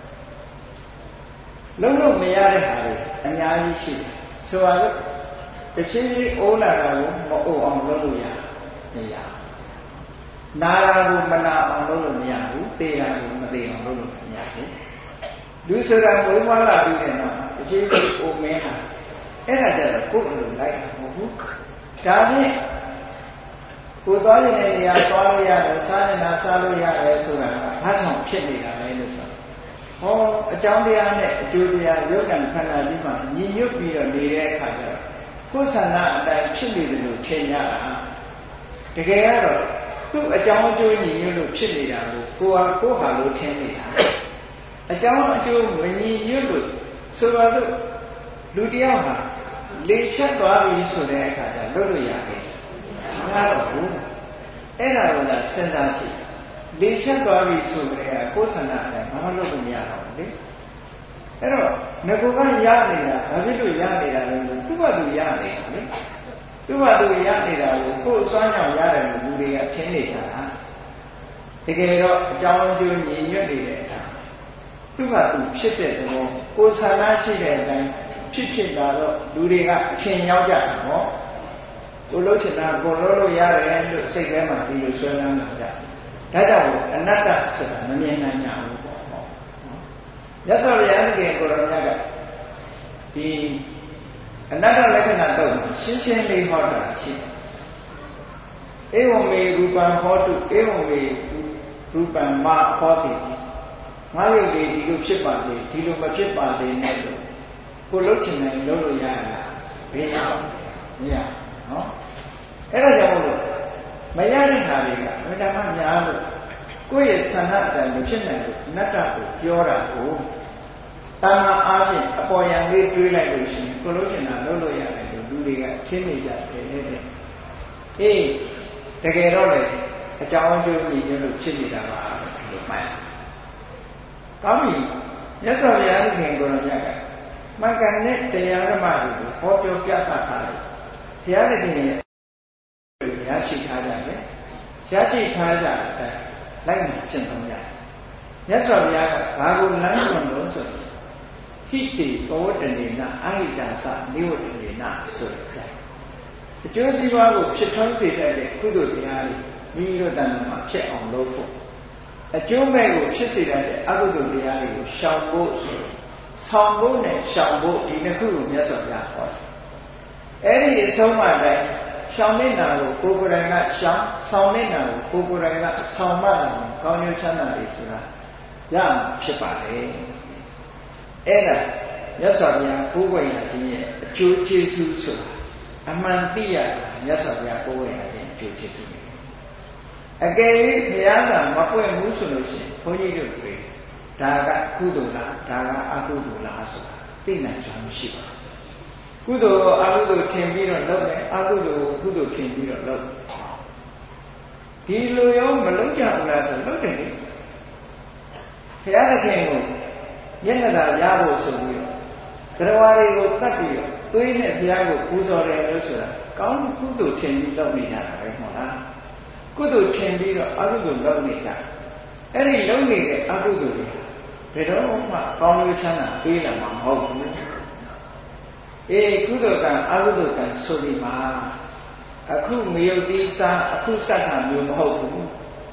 လုံးမရတဲ့ဟာတွေအများကြီးရှိတယ်ဆိုတော့တစ်ချင်းချင်းအိုးလာတာကိုမအိုအောင်လုပ်လို့ရမရနာတာကိုမနာအောင်လုပ်လို့မရဘူးသေတာကိုမသေအောင်လုပ်လို့မရဘူးလူဆိုတာဘုံမလာပြီးတဲ့နောက်တစ်ချင်းချင်းအိုမင်းဟာအဲ့ဒါကြတော့ကိုယ်အလိုလိုက်မဟုတ်ဘူးဒါဖြင့်ကိုသွားနေတဲ့နေရာသွားလို့ရတယ်စားနေတာစားလို့ရတယ်ဆိုတာကဘာကြောင့်ဖြစ်နေတာလဲလို့ဆိုဟောအကြောင်းတရားနဲ့အကျိုးတရားရုပ်ကံခန္ဓာကြီးမှာညီညွတ်ပြီးတော့နေတဲ့အခါကျတော့ကိုယ်ဆန္ဒအတိုင်းဖြစ်နေတယ်လို့ထင်ကြတာတကယ်ကတော့သူ့အကြောင်းအကျိုးညီညွတ်လို့ဖြစ်နေတာကိုကိုဟာလို့ထင်နေတာအကြောင်းအကျိုးမညီညွတ်လို့ဆိုတော့လူတယောက်ဟာလေချက်သွားပြီဆိုတဲ့အခါကျလွတ်လို့ရတယ်မရတော့ဘူးအဲ့ဒါကစဉ်းစားကြည့်လေချက်သွားပြီဆိုတဲ့ကကိုယ်ဆန္ဒအတိုင်းဘာမှလုပ်လို့မရတော့ဘူးလေအဲ့တော့ငကူကရနေတာဘာဖြစ်လို့ရနေတာလဲသူ့ဘာသူရနေတာလေသူ့ဘာသူရနေတာကိုကိုယ်စွမ်းကြောင့်ရတယ်လို့လူတွေကထင်နေကြတာတကယ်တော့အကြောင်းအကျိုးညီညွတ်နေတဲ့အခါသူ့ဘာသူဖြစ်တဲ့သဘောကိုယ်ဆန္ဒရှိတဲ့အတိုင်းဖြစ်လာတော့လူတွေကအထင်ရောက်ကြတာဟောကိုလို့ချင်တာကိုလို့ရတယ်လို့စိတ်ထဲမှာဒီလိုဆွဲလန်းလာကြဒါကြောင့်အနတ္တဆိုတာမမြင်နိုင်ကြဘူးပေါ့ဟောမြတ်စွာဘုရားရှင်ကိုရောမြတ်ကဒီအနတ္တလက္ခဏာတော့ရှင်းရှင်းလေးဟောတာရှိတယ်ဧဝံမေရူပံဟောတုဧဝံမေရူပံမဟောတိငါရုပ်တွေဒီလိုဖြစ်ပါစေဒီလိုမဖြစ်ပါစေနဲ့လို့ကိုလှုပ်ချင်တယ်လှုပ်လို့ရလားဘယ်အောင်မရနော်အဲ့ဒါကြောင့်မို့လို့မရတဲ့ဟာတွေကဘယ်တမှများလို့ကိုယ့်ရဲ့ဆန္ဒအတိုင်းမဖြစ်နိုင်လို့အနတ္တကိုပြောတာကိုတာမန်အားဖြင့်အပေါ်ယံလေးတွေးလိုက်လို့ရှိရင်ကိုလှုပ်ချင်တာလှုပ်လို့ရတယ်လို့လူတွေကထင်နေကြတယ်တဲ့အေးတကယ်တော့လေအကြောင်းအကျိုးညီညွတ်လို့ဖြစ်နေတာပါလို့မှတ်ကောင်းပြီမြတ်စွာဘုရားရှင်ကိုရောမြတ်ကမှန်ကန်တဲ့တရားဓမ္မတွေကိုဟောပြောပြသထားတယ်ဘုရားသခင်ရဲ့ရရှိထားကြတယ်ရရှိထားကြတယ်လိုက်မှကျင့်သုံးကြတယ်မြတ်စွာဘုရားကဘာကိုလမ်းညွှန်လို့ဆိုတော့ဟိတိဘဝတ္တနေနအာဟိတသနိဝတ္တနေနဆိုတဲ့အကျိုးစီးပွားကိုဖြစ်ထွန်းစေတဲ့ကုသိုလ်တရားတွေမိမိတို့တဏ္ဍာမှာဖြစ်အောင်လုပ်ဖို့အကျိုးမဲ့ကိုဖြစ်စေတဲ့အကုသိုလ်တရားတွေကိုရှောင်ဖို့ဆိုဆောင်ဖို့နဲ့ရှောင်ဖို့ဒီနှစ်ခုကိုမြတ်စွာဘုရားဟောတယ်အဲ့ဒီအဆုံးအတိုင်းရှောင်နေတာကိုကိုယ်ကိုယ်တိုင်ကရှောင်ဆောင်နေတာကိုကိုယ်ကိုယ်တိုင်ကဆောင်မှတာကောင်းကျိုးချမ်းသာတွေဆိုတာရမှာဖြစ်ပါတယ်အဲ့ဒါမြတ်စွာဘုရားကိုယ်ဝေရခြင်းရဲ့အကျိုးကျေးဇူးဆိုတာအမှန်သိရမြတ်စွာဘုရားကိုယ်ဝေရခြင်းအကျိုးကျေးဇူးတွေအကယ်၍ဘုရားကမပွင့်ဘူးဆိုလို့ရှိရင်ဘုန်းကြီးတို့တွေဒါကကုသိုလ်လားဒါကအကုသိုလ်လားဆိုတာသိနိုင်စွာမရှိပါဘူးကုသိုလ်အကုသိုလ်ထင်ပြီးတော့လုပ်တယ်အကုသိုလ်ကုသိုလ်ထင်ပြီးတော့လုပ်ဒီလိုရောမလုပ်ကြဘူးလားဆိုလုပ်တယ်လေဘုရားသခင်ကိုမျက်နှာသာရဖို့ဆိုပြီးတော့တရားတွေကိုတတ်ပြီးတော့သွေးနဲ့ဘုရားကိုပူဇော်တယ်လို့ဆိုတာကောင်းကုသိုလ်ထင်ပြီးလုပ်နေကြတာပဲမဟုတ်လားကုသိုလ်ထင်ပြီးတော့အကုသိုလ်လုပ်နေကြအဲ့ဒီလုပ်နေတဲ့အကုသိုလ်တွေဘယ်တော့မှကောင်းကျိုးချမ်းသာပေးလာမှာမဟုတ်ဘူးအေးကုသိုလ်ကံအကုသိုလ်ကံဆိုပြီးမှအခုမယုတ်တိစားအခုစက်တာမျိုးမဟုတ်ဘူး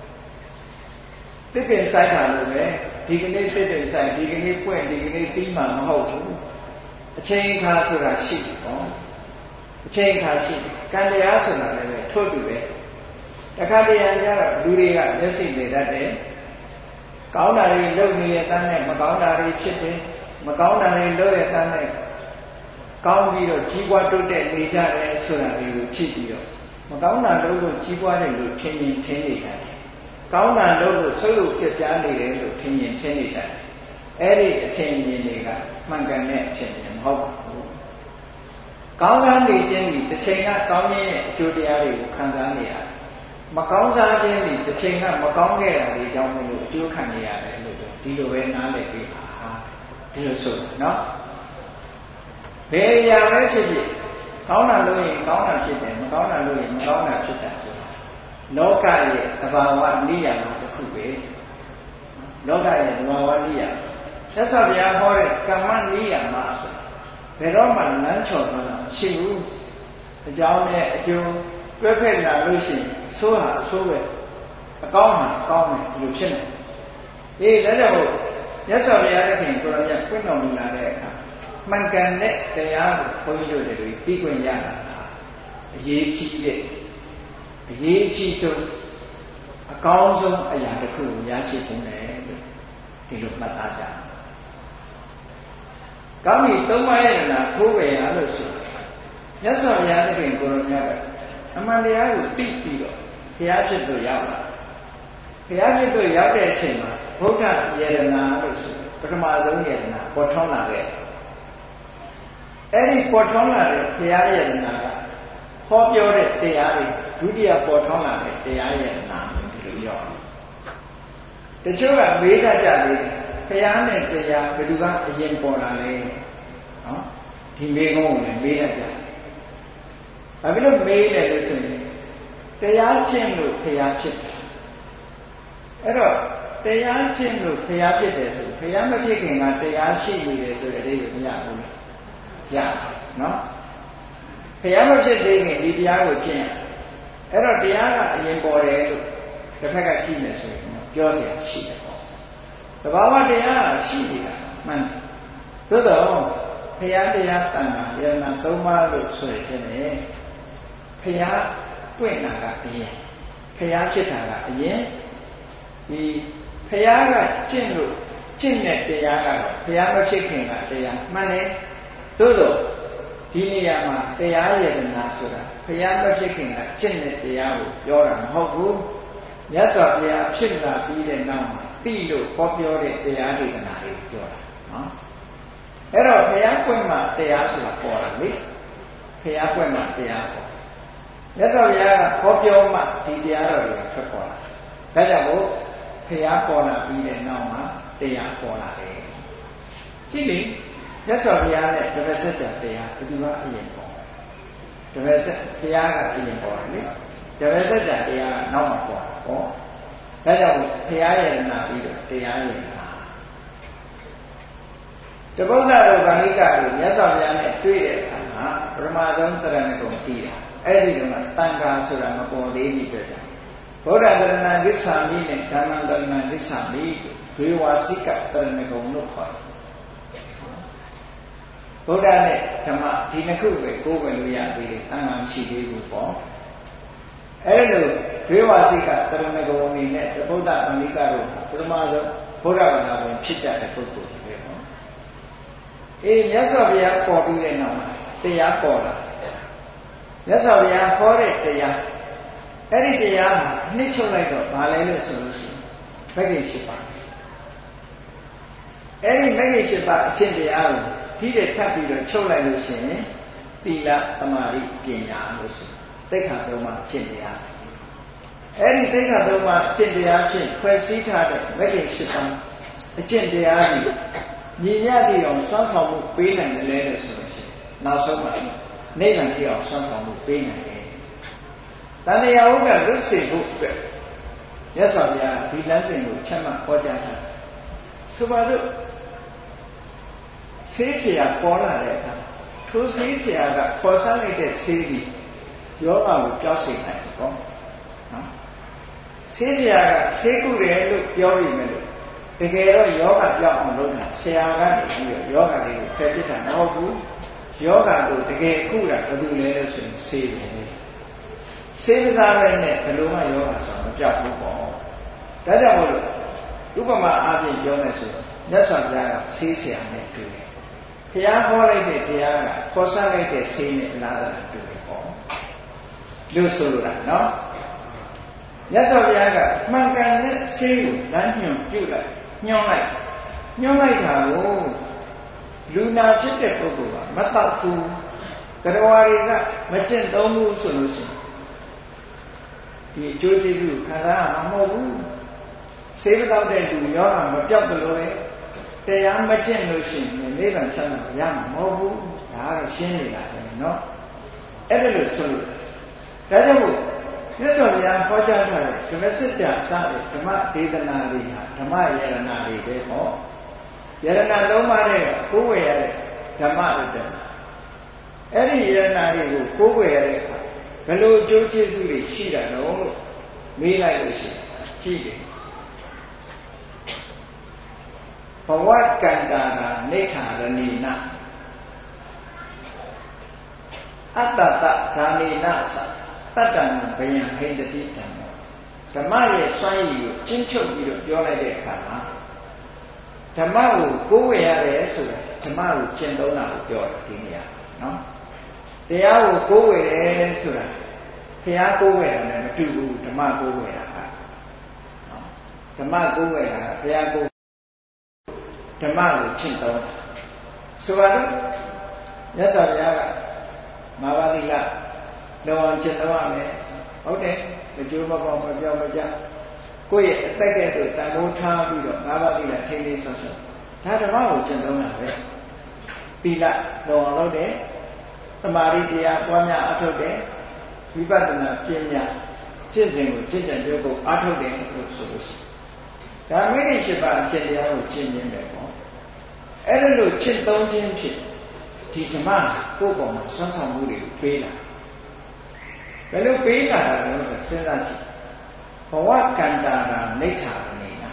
တစ်ပင်ဆိုင်တာလို့ပဲဒီကနေ့တစ်ပင်ဆိုင်ဒီကနေ့ပွင့်ဒီကနေ့ပြီးမှမဟုတ်ဘူးအချိန်ခါဆိုတာရှိတယ်ပေါ့အချိန်ခါရှိတယ်ကံတရားဆိုတာလည်းထို့တူပဲတခါတရံကျတော့လူတွေကမျက်စိနေတတ်တယ်ကောင်းတာတွေလုပ်နေရတဲ့နဲ့မကောင်းတာတွေဖြစ်တယ်မကောင်းတာတွေလုပ်ရတဲ့နဲ့ကောင်းပြီးတော့ကြီးပွားတိုးတက်နေကြတယ်ဆိုတာတွေကိုကြည့်ပြီးတော့မကောင်းတာလုပ်လို့ကြီးပွားတယ်လို့ထင်ရင်ထင်နေကြတယ်ကောင်းတာလုပ်လို့ဆုပ်လို့ပြပြနေတယ်လို့ထင်ရင်ထင်နေကြတယ်အဲ့ဒီအထင်မြင်တွေကမှန်ကန်တဲ့အထင်မြင်မဟုတ်ပါဘူးကောင်းစားနေခြင်းဒီတစ်ချိန်ကကောင်းခြင်းရဲ့အကျိုးတရားတွေကိုခံစားနေရတယ်မကောင်းစားခြင်းဒီတစ်ချိန်ကမကောင်းခဲ့တာတွေကြောင့်မလို့အကျိုးခံနေရတယ်လို့ဒီလိုပဲနားလည်ပြီးပါဒီလိုဆိုနော်ဘယ်အရာပဲဖြစ်ဖြစ်ကောင်းတာလို့ရင်ကောင်းတာဖြစ်တယ်မကောင်းတာလို့ရင်မကောင်းတာဖြစ်တာဆိုတာလောကရဲ့သဘာဝနိယမတစ်ခုပဲလောကရဲ့သဘာဝနိယဆက်ဆက်ပြားဟောတဲ့ကမ္မနိယမဆိုဘယ်တော့မှလမ်းချော်သွားတာမရှိဘူးအကြောင်းနဲ့အကျိုးတွဲဖက်လာလို့ရှိရင်အဆိုးဟာအဆိုးပဲအကောင်းဟာအကောင်းပဲဒီလိုဖြစ်နေဒါကြောင့်မြတ်စွာဘုရားသခင်ကိုရောမြတ်ဖွင့်တော်မူလာတဲ့အခါမှန်ကန်တဲ့တရားကိုဘုန်းကြီးတို့တွေသိခွင့်ရတာအရေးကြီးတဲ့အရေးကြီးဆုံးအကောင်းဆုံးအရာတစ်ခုကိုရရှိခြင်းတယ်လို့ဒီလိုမှတ်သားကြကောင်းပြီသုံးပါးရဲ့နာခိုးဝယ်ရလို့ဆိုမြတ်စွာဘုရားသခင်ကိုရောမြတ်ကအမှန်တရားကိုသိပြီးတော့ဘုရားဖြစ်လို့ရောက်လာဘုရားဖြစ်လို့ရောက်တဲ့အချိန်မှာဗုဒ္ဓယေရနာလို့ဆိုပထမဆုံးယေရနာပေါ်ထွန်းလာခဲ့အဲ့ဒီပေါ်ထွန်းလာတဲ့ဘုရားယေရနာကဟောပြောတဲ့တရားတွေဒုတိယပေါ်ထွန်းလာတဲ့တရားယေရနာဒီလိုရောက်တချို့ကမေးတတ်ကြတယ်ဘုရားနဲ့တရားဘယ်သူကအရင်ပေါ်လာလဲနော်ဒီမေးခွန်းကိုလည်းမေးတတ်ကြဘာဖြစ်လို့မေးတယ်လို့ဆိုရင်တရားချင်းလို့ဘုရားဖြစ်တယ်အဲ့တော့တရားချင်းလို့ဘုရားဖြစ်တယ်ဆိုဘုရားမဖြစ်ခင်ကတရားရှိနေတယ်ဆိုတဲ့အဓိပ္ပာယ်မရဘူးလေရနော်ဘုရားမဖြစ်သေးခင်ဒီတရားကိုကျင့်အဲ့တော့တရားကအရင်ပေါ်တယ်လို့တစ်ဖက်ကကြည့်နေဆိုရင်ပြောเสียရှိတယ်ပေါ့တဘာဝတရားကရှိနေတာမှန်သို့တော့ဘုရားတရားတန်ခါယန္နာ၃ပါးလို့ဆိုရခြင်းနဲ့ဘုရားပွင့်တာကအရင်ဘုရားဖြစ်တာကအရင်ဒီဘုရားကကျင့်လို့ကျင့်တဲ့တရားကတော့ဘုရားမဖြစ်ခင်ကတရားမှန်တယ်သို့တော့ဒီနေရာမှာတရားယေရနာဆိုတာဘုရားမဖြစ်ခင်ကကျင့်တဲ့တရားကိုပြောတာမဟုတ်ဘူးမြတ်စွာဘုရားဖြစ်လာပြီးတဲ့နောက်မှာသိလို့ဟောပြောတဲ့တရားဒေသနာတွေပြောတာနော်အဲ့တော့ဘုရားပွင့်မှတရားဆိုတာပေါ်တာလေဘုရားပွင့်မှတရားပေါ်မြတ်စွာဘုရားကဟောပြောမှဒီတရားတော်တွေထွက်ပေါ်လာဒါကြောင့်မို့ဘုရားပေါ်လာပြီးတဲ့နောက်မှာတရားပေါ်လာတယ်ကြည့်လေမြတ်စွာဘုရားနဲ့တပည့်ဆက်ကြတရားဘယ်သူကအရင်ပေါ်တပည့်ဆက်ဘုရားကအရင်ပေါ်တယ်လေတပည့်ဆက်ကြတရားကနောက်မှပေါ်တာပေါ့ဒါကြောင့်ဘုရားရဲ့နာပြီးတော့တရားရဲ့နာတပုဒ္ဒတို့ဗာဏိကတို့မြတ်စွာဘုရားနဲ့တွေ့တဲ့အခါမှာပရမဆုံးတရဏဂုံတည်တာအဲ့ဒီတော့တန်ခါဆိုတာမပေါ်သေးဘူးတွေ့တာဗုဒ္ဓတရဏဂစ္ဆာမိနဲ့ဓမ္မတရဏဂစ္ဆာမိဒွေဝါစိကတရဏဂုံလို့ခေါ်တယ်ဗုဒ္ဓနဲ့ဓမ္မဒီနှစ်ခုပဲကိုယ်ဝင်လို့ရသေးတယ်တန်ခါမရှိသေးဘူးပေါ့အဲ့လိုဒွေဝါစိကတရဏဂုံအနေနဲ့တပုဒ္ဒဗာဏိကတို့ပထမဆုံးဗုဒ္ဓဘာသာဝင်ဖြစ်ကြတဲ့ပုဂ္ဂိုလ်တွေပေါ့မြတ်စွာဘုရားပေါ်ပြီးတဲ့နောက်တရားပေါ်လာမြတ်စွာဘုရားဟောတဲ့တရားအဲ့ဒီတရားမှာနှိမ့်ချုပ်လိုက်တော့ဘာလဲလို့ဆိုလို့ရှိရင်မဂ္ဂင်၈ပါးအဲ့ဒီမဂ္ဂင်၈ပါးအကျင့်တရားကိုဒီတဲ့ထပ်ပြီးတော့ချုပ်လိုက်လို့ရှိရင်သီလသမာဓိပညာလို့ဆိုသိက္ခာ၃ပါးအကျင့်တရားအဲ့ဒီသိက္ခာ၃ပါးအကျင့်တရားဖြင့်ဖွဲ့စည်းထားတဲ့မဂ္ဂင်၈ပါးအကျင့်တရားကြီးညီညွတ်ပြီးအောင်ဆွမ်းဆောင်မှုပေးနိုင်တယ်လေလို့ဆိုလို့ရှိရင်နောက်ဆုံးမှာနိဗ္ဗာန်ပြည့်အောင်ဆွမ်းဆောင်မှုပေးနိုင်တယ်တဏှာဥက္ကလွတ်စေဖို့အတွက်မြတ်စွာဘုရားဒီလမ်းစဉ်ကိုချက်မှတ်ဟောကြားတာဆိုပါတော့ဆေးဆရာပေါ်လာတဲ့အခါထိုဆေးဆရာကခေါ်ဆန်းလိုက်တဲ့ဆေးကြီးယောဂကိုပျောက်စေနိုင်တယ်ပေါ့နော်ဆေးဆရာကဆေးကုတယ်လို့ပြောပြီးမယ်လို့တကယ်တော့ယောဂပြောက်အောင်လုပ်တာဆရာကနေပြီးတော့ယောဂလေးကိုဖယ်ပစ်တာမဟုတ်ဘူးယောဂကိုတကယ်ကုတာဘယ်သူလဲလို့ဆိုရင်ဆေးတယ်ဆေးမစားပဲနဲ့ဘယ်လိုမှယောဂဆိုတာမပြောက်ဘူးပေါ့ဒါကြောင့်မို့လို့ဥပမာအားဖြင့်ပြောမယ်ဆိုတော့မြတ်စွာဘုရားကဆေးဆရာနဲ့တွေ့တယ်ဘုရားဟောလိုက်တဲ့တရားကခေါ်ဆလိုက်တဲ့ဆေးနဲ့အလားတူတွေ့တယ်ပေါ့လို့ဆိုလိုတာနော်မြတ်စွာဘုရားကမှန်ကန်တဲ့ဆေးကိုလမ်းညွှန်ပြုလိုက်ညွှန်လိုက်တာကိုလူနာဖြစ်တဲ့ပုဂ္ဂိုလ်ကမတတ်ဘူးကရဝါတွေကမကျင့်သုံးဘူးဆိုလို့ရှိရင်ဒီအကျိုးကျေးဇူးခံစားရမှာမဟုတ်ဘူးဆေးမတောက်တဲ့လူယောဂမပြောက်တယ်လို့တရားမကျင့်လို့ရှိရင်နိဗ္ဗာန်ချမ်းသာရမှာမဟုတ်ဘူးဒါကတော့ရှင်းနေတာပဲเนาะအဲ့ဒါလို့ဆိုလို့ဒါကြောင့်မြတ်စွာဘုရားဟောကြားထားတဲ့ဓမ္မစစ်တာစတဲ့ဓမ္မဒေသနာတွေဟာဓမ္မယရနာတွေပဲဟောယရနာသုံးပါးတဲ့ကိုးဝယ်ရတဲ့ဓမ္မဥဒ္ဒနာအဲ့ဒီယရနာတွေကိုကိုးဝယ်ရတဲ့အခါဘယ်လိုအကျိုးကျေးဇူးတွေရှိတာလို့မေးလိုက်လို့ရှိတယ်ဘဝကန္တာရာနေထာရဏိနအတ္တတဒါနိနသတ္တံဘယံဟိန္ဒတိဓမ္မဓမ္မရဲ့စွမ်းရည်ကိုကျင့်ချုပ်ပြီးတော့ပြောလိုက်တဲ့အခါမှာဓမ္မကိုကိုးဝယ်ရတယ်ဆိုတာဓမ္မကိုကျင့်သုံးတာကိုပြောတယ်ဒီနေရာနော်တရားကိုကိုးဝယ်တယ်ဆိုတာဘုရားကိုးဝယ်တာနဲ့မတူဘူးဓမ္မကိုးဝယ်တာဟာနော်ဓမ္မကိုးဝယ်တာဘုရားကိုးဓမ္မကိုကျင့်သုံးတာဆိုပါတော့မြတ်စွာဘုရားကငါးပါးသီလလောအောင်ကျင့်သုံးရမယ်ဟုတ်တယ်မကြိုးမပေါမပြောမကြကိုယ့်ရဲ့အသက်ကဲ့သို့တန်ဖိုးထားပြီးတော့ငါးပါးသီလထိန်းသိမ်းဆောင်ဆောင်ဒါဓမ္မကိုကျင့်သုံးတာပဲသီလလောအောင်လုပ်တယ်သမာဓိတရားပွားများအထုတ်တယ်ဝိပဿနာပညာဖြစ်စဉ်ကိုကျင့်ကြံကြိုးကိုအားထုတ်တယ်လို့ဆိုလို့ရှိရင်ဒါမိစ္ဆေ7ပါးအကျင့်တရားကိုကျင့်ခြင်းပဲပေါ့အဲ့ဒါလို့ကျင့်သုံးခြင်းဖြစ်ဒီဓမ္မကိုယ့်ပေါ်မှာဆွမ်းဆောင်မှုတွေကိုပေးလာဘယ်လိုပေးလာတာလဲဆိုစဉ်းစားကြည့်ဘဝကန္တာရာနိဋ္ဌာနေနာ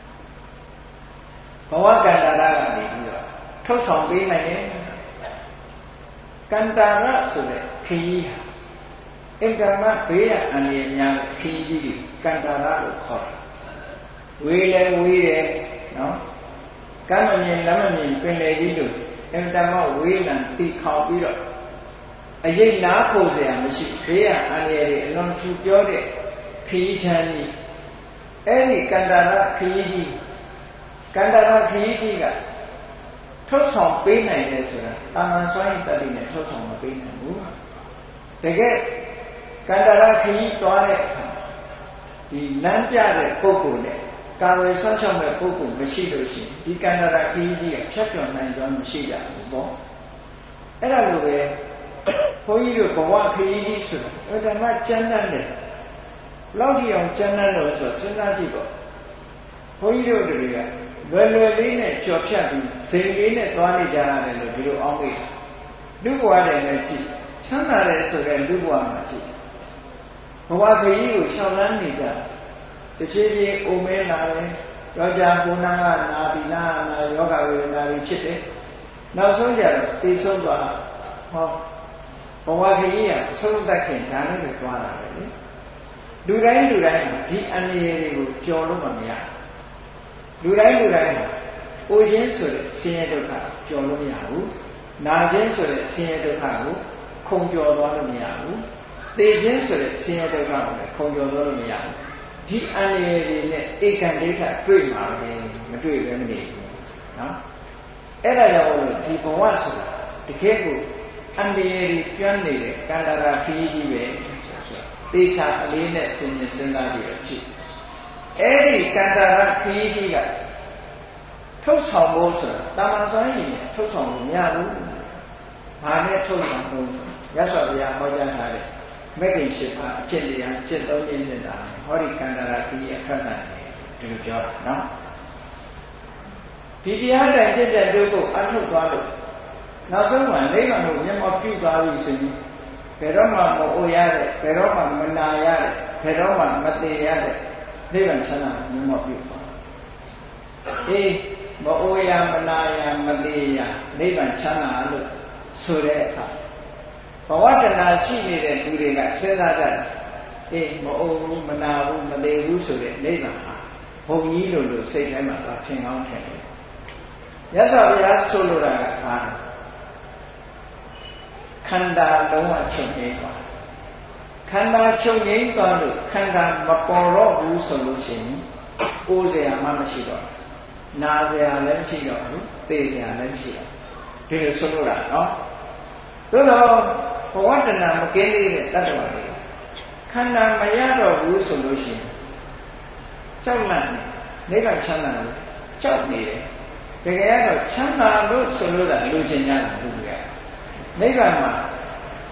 ဘဝကန္တာရာကနေပြီးတော့ထုတ်ဆောင်ပေးနိုင်တယ်ကန္တာရဆိုတဲ့ခရီးဟာအင်္ဂမဘေးရအန္တရာယ်များခရီးကြီးတွေကန္တာရလို့ခေါ်တယ်ဝေးလဲဝေးတယ်နော်ကမ်းမမြင်လမ်းမမြင်ပင်လေကြီးတို့အင်္ဂမဝေးလံတိခေါ်ပြီးတော့အရေးနားဖို့เสียမရှိဘေးရအန္တရာယ်တွေအလွန်ထူပြောတဲ့ခရီးချမ်းကြီးအဲ့ဒီကန္တာရခရီးကြီးကန္တာရခရီးကြီးကထုတ်ဆောင်ပေးနိုင်တယ်ဆိုတာတာမန်စွမ်းရည်တတိနဲ့ထုတ်ဆောင်မပေးနိုင်ဘူးတကယ်ကန္တာရခရီးသွားတဲ့အခါဒီလမ်းပြတဲ့ပုဂ္ဂိုလ်နဲ့ကာဝယ်ဆောက်ရှောက်မဲ့ပုဂ္ဂိုလ်မရှိလို့ရှိရင်ဒီကန္တာရခရီးကြီးကဖြတ်ကျော်နိုင်စွမ်းမရှိကြဘူးပေါ့အဲ့ဒါလိုပဲဘုန်းကြီးတို့ဘဝခရီးကြီးဆိုတာဓမ္မကျမ်းတတ်တယ်လောက်ကြည့်အောင်ကျမ်းတတ်လို့ဆိုစဉ်းစားကြည့်ပေါ့ဘုန်းကြီးတို့တွေကလွယ်လွယ်လေးနဲ့ကြော်ဖြတ်ပြီးစိန်လေးနဲ့သွားနေကြရတယ်လို့ဒီလိုအောင်းမိတယ်လူဘဝတည်းနဲ့ကြည့်ချမ်းသာတယ်ဆိုတဲ့လူဘဝမှာကြည့်ဘဝခရီးကိုရှောင်လန်းနေကြတဖြည်းဖြည်းအိုမဲလာတယ်ယောကြဘုနာကနာတိနာယောဂဝေဒနာတွေဖြစ်တယ်နောက်ဆုံးကြတော့သိဆုံးသွားဟောဘဝခရီးကအဆုံးသတ်ခင်ဒါနဲ့ပဲသွားတာပဲလေလူတိုင်းဒီအန္တရာယ်တွေကိုကြော်လို့မရလူတိုင်းဟာအိုခြင်းဆိုတဲ့ဆင်းရဲဒုက္ခကြော်လို့မရဘူးနာခြင်းဆိုတဲ့ဆင်းရဲဒုက္ခကိုခုံကျော်သွားလို့မရဘူးသိခြင်းဆိုတဲ့ဆင်းရဲဒုက္ခကိုလည်းခုံကျော်သွားလို့မရဘူးဒီအန္တရာယ်တွေနဲ့ဧကံဒိဋ္ဌတွေ့မှာပဲမတွေ့ပဲမနေဘူးနော်အဲ့ဒါကြောင့်လို့ဒီဘဝဆိုတာတကယ်ကိုအန္တရာယ်တွေကျွမ်းနေတဲ့ကန္တာရာခရီးကြီးပဲသေချာအလေးနဲ့စဉ်းစားကြည့်ရဖြစ်အဲ့ဒီကန္တာရခရီးကြီးကထုတ်ဆောင်ဖို့ဆိုတာတာမန်စွမ်းရည်ထုတ်ဆောင်လို့မရဘူး။ဘာနဲ့ထုတ်ဆောင်ဖို့ရသော်ဘုရားဟောကြားထားတဲ့မဂ္ဂင်၈ပါးအကျင့်တရားကျင့်သုံးခြင်းနဲ့တာဟောဒီကန္တာရခရီးအထွက်နိုင်တယ်ဒီလိုပြောတာနော်။ဒီတရားတိုင်ကျင့်တဲ့တို့ကိုအထုတ်သွားလို့နောက်ဆုံးမှနိဗ္ဗာန်ကိုမျက်မှောက်ပြုသွားပြီဆိုရင်ဘယ်တော့မှမအိုရတဲ့ဘယ်တော့မှမနာရတဲ့ဘယ်တော့မှမသေးရတဲ့နိဗ္ဗာန်ချမ်းသာမြတ်မောပြုပါအေးမအိုရမနာရမသေးရနိဗ္ဗာန်ချမ်းသာလို့ဆိုတဲ့အခါဘဝတဏှာရှိနေတဲ့သူတွေကစဉ်းစားကြတယ်အေးမအိုဘူးမနာဘူးမသေးဘူးဆိုတဲ့နိဗ္ဗာန်ဟာဘုံကြီးလို့စိတ်ထဲမှာသွားထင်ကောင်းထင်တယ်မြတ်စွာဘုရားဆိုလိုတာကအားခန္ဓာလုံးဝချုပ်ငြိမ်းသွားခန္ဓာချုပ်ငြိမ်းသွားလို့ခန္ဓာမပေါ်တော့ဘူးဆိုလို့ရှိရင်အိုးစရာမှမရှိတော့နာစရာလည်းမရှိတော့ဘူးသိစရာလည်းမရှိတော့ဒီလိုဆိုလို့လားနော်သို့တော့ဘဝတဏမကင်းသေးတဲ့တတ္တဝါတွေခန္ဓာမရတော့ဘူးဆိုလို့ရှိရင်ကြောက်လန့်နိဗ္ဗာန်ချမ်းသာလို့ကြောက်နေတယ်တကယ်တော့ချမ်းသာလို့ဆိုလို့တာလူချင်းကြတာလူတွေကနိဗ္ဗာန်မှာ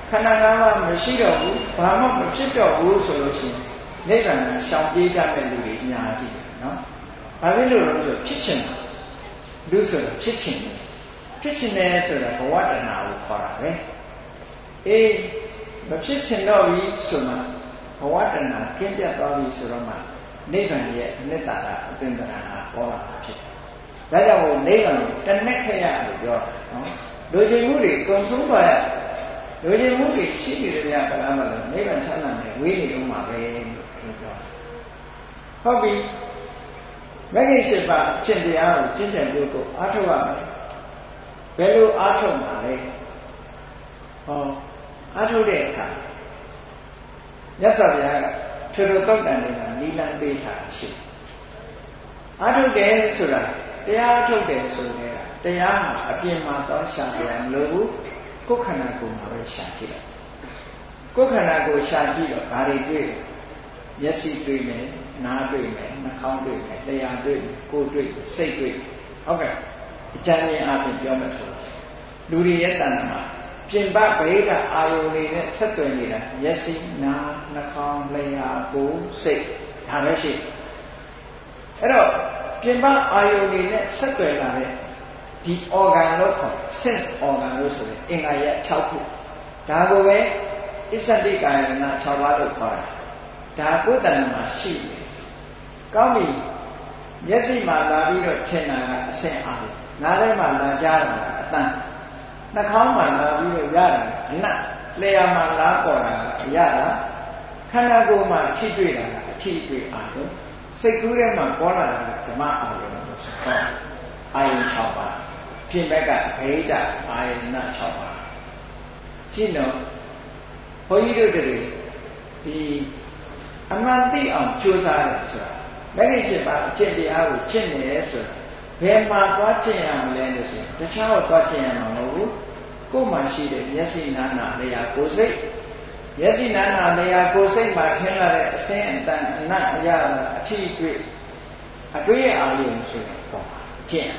ခန္ဓာ၅ပါးမရှိတော့ဘူးဘာမှမဖြစ်တော့ဘူးဆိုလို့ရှိရင်နိဗ္ဗာန်ကိုရှောင်ပြေးကြတဲ့လူတွေအများကြီးနော်ဘာဖြစ်လို့လဲဆိုဖြစ်ချင်တာလူဆိုတာဖြစ်ချင်တယ်ဖြစ်ချင်တယ်ဆိုတာဘဝတဏှာကိုခေါ်တာပဲအေးမဖြစ်ချင်တော့ဘူးဆိုမှဘဝတဏှာကင်းပြတ်သွားပြီဆိုတော့မှနိဗ္ဗာန်ရဲ့အနိတ္တတာအသင်္တရာဟာပေါ်လာတာဖြစ်တယ်ဒါကြောင့်နိဗ္ဗာန်ကိုတဏှက်ခရလို့ပြောတာနော်လူချင်းမှုတွေကုန်ဆုံးသွားရလူချင်းမှုတွေရှိနေတဲ့များကလားမလို့နိဗ္ဗာန်ချမ်းသာတယ်ဝေးနေတော့မှာပဲလို့ပြောဟုတ်ပြီမဂ္ဂင်၈ပါးအကျင့်တရားကိုကျင့်ကြံလို့ကိုအားထုတ်ရမယ်ဘယ်လိုအားထုတ်မှာလဲဟောအားထုတ်တဲ့အခါမြတ်စွာဘုရားကထွေထွေတုတ်တန်တွေကနိလန်ပေးထားရှိအားထုတ်တယ်ဆိုတာတရားအားထုတ်တယ်ဆိုတဲ့တရားဟာအပြင်မှာတော့ရှာကြမလို့ဘူးကိုယ်ခန္ဓာကိုယ်မှာပဲရှာကြည့်တယ်ကိုယ်ခန္ဓာကိုယ်ရှာကြည့်တော့ဘာတွေတွေ့လဲမျက်စိတွေ့မယ်နားတွေ့မယ်နှာခေါင်းတွေ့မယ်တရားတွေ့မယ်ကိုယ်တွေ့စိတ်တွေ့ဟုတ်ကဲ့အကြမ်းဉာဏ်အပြင်ပြောမယ်ဆိုလူတွေရဲ့တဏ္ဍာမှာပြင်ပဗေဒအာယုန်တွေနဲ့ဆက်သွယ်နေတာမျက်စိနားနှာခေါင်းလျှာကိုယ်စိတ်ဒါပဲရှိအဲ့တော့ပြင်ပအာယုန်တွေနဲ့ဆက်သွယ်လာတဲ့ဒီ organ လို့ခေါ် sense organ လို့ဆိုရင်အင်္ဂါရ6ခုဒါကိုပဲအစ္ဆတိကာယနာ6ပါးလို့ခေါ်တာဒါကိုယ်တဏ္ဍာမှာရှိတယ်ကောင်းပြီမျက်စိမှာလာပြီးတော့ထင်တာကအဆင့်အားနားထဲမှာလာကြတာကအတန်းနှာခေါင်းမှာလာပြီးတော့ရတာအနတ်လျှာမှာလာပေါ်တာကအရတာခန္ဓာကိုယ်မှာထိတွေ့တာကအထိတွေ့အားလို့စိတ်ကူးထဲမှာပေါ်လာတာကဓမ္မအာယုံလို့ဆိုတော့အာယုံ6ပါးပြင်ဘက်ကဗေဒအာယုဏ6ပါးရှင်းတော့ဘုန်းကြီးတို့တွေဒီအမှန်သိအောင်ကြိုးစားတယ်ဆိုတာမဂ္ဂင်၈ပါးအကျင့်တရားကိုကျင့်နေဆိုတာဘယ်မှာသွားကျင့်ရမလဲလို့ဆိုရင်တခြားတော့သွားကျင့်ရမှာမဟုတ်ဘူးကိုယ်မှာရှိတဲ့မျက်စိနားနာလျှာကိုယ်စိတ်မျက်စိနားနာလျှာကိုယ်စိတ်မှာထင်လာတဲ့အစင်းအတန်အနတ်အရာအထီးတွေ့အတွေ့အအာရုံဆိုတဲ့ပုံမှာကျင့်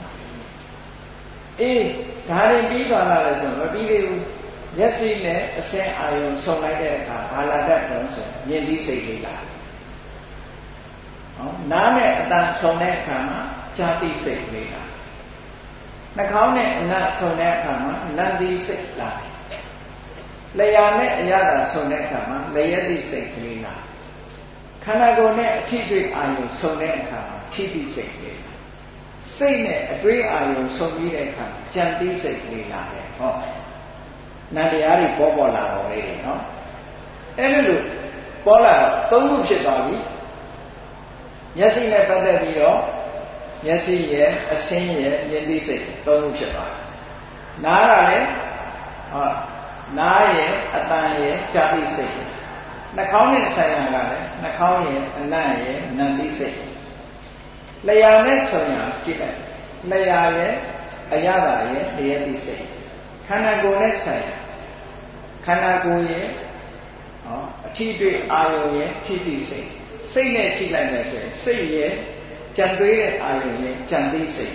အေးဒါရင်ပြီးသွားလာလဲဆိုတော့မပြီးသေးဘူးမျက်စိနဲ့အစင်းအာရုံဆုံလိုက်တဲ့အခါဘာလာတတ်တယ်ဆိုရင်မြင်သိစိတ်လေးလာဟောနားနဲ့အတန်ဆုံတဲ့အခါမှာကြားသိစိတ်လေးလာနှာခေါင်းနဲ့အနံ့ဆုံတဲ့အခါမှာနံသိစိတ်လာလျှာနဲ့အရသာဆုံတဲ့အခါမှာလျက်သိစိတ်ကလေးလာခန္ဓာကိုယ်နဲ့အထိတွေ့အာရုံဆုံတဲ့အခါမှာထိသိစိတ်ကလေးလာစိတ်နဲ့အတွေးအာရုံဆုံပြီးတဲ့အခါကြံသိစိတ်ကလေးလာတယ်ဟောနန္တရားတွေပေါ်လာတော့လေနော်အဲ့လိုပေါ်လာတော့၃ခုဖြစ်သွားပြီမျက်စိနဲ့ပတ်သက်ပြီးတော့မျက်စိရဲ့အဆင်းရဲ့မြင်သိစိတ်၃ခုဖြစ်သွားတယ်နားကလည်းနားရဲ့အတန်ရဲ့ကြားသိစိတ်နှာခေါင်းနဲ့ဆိုင်ရာကလည်းနှာခေါင်းရဲ့အနံ့ရဲ့နံသိစိတ်လျှာနဲ့ဆိုင်ရာကြည့်လိုက်လျှာရဲ့အရသာရဲ့လျက်သိစိတ်ခန္ဓာကိုယ်နဲ့ဆိုင်ရာခန္ဓာကိုယ်ရဲ့အထီးတွေ့အာယုံရဲ့ထိသိစိတ်စိတ်နဲ့ကြည့်လိုက်မယ်ဆိုရင်စိတ်ရဲ့ကြံတွေးတဲ့အာယုံရဲ့ကြံသိစိတ်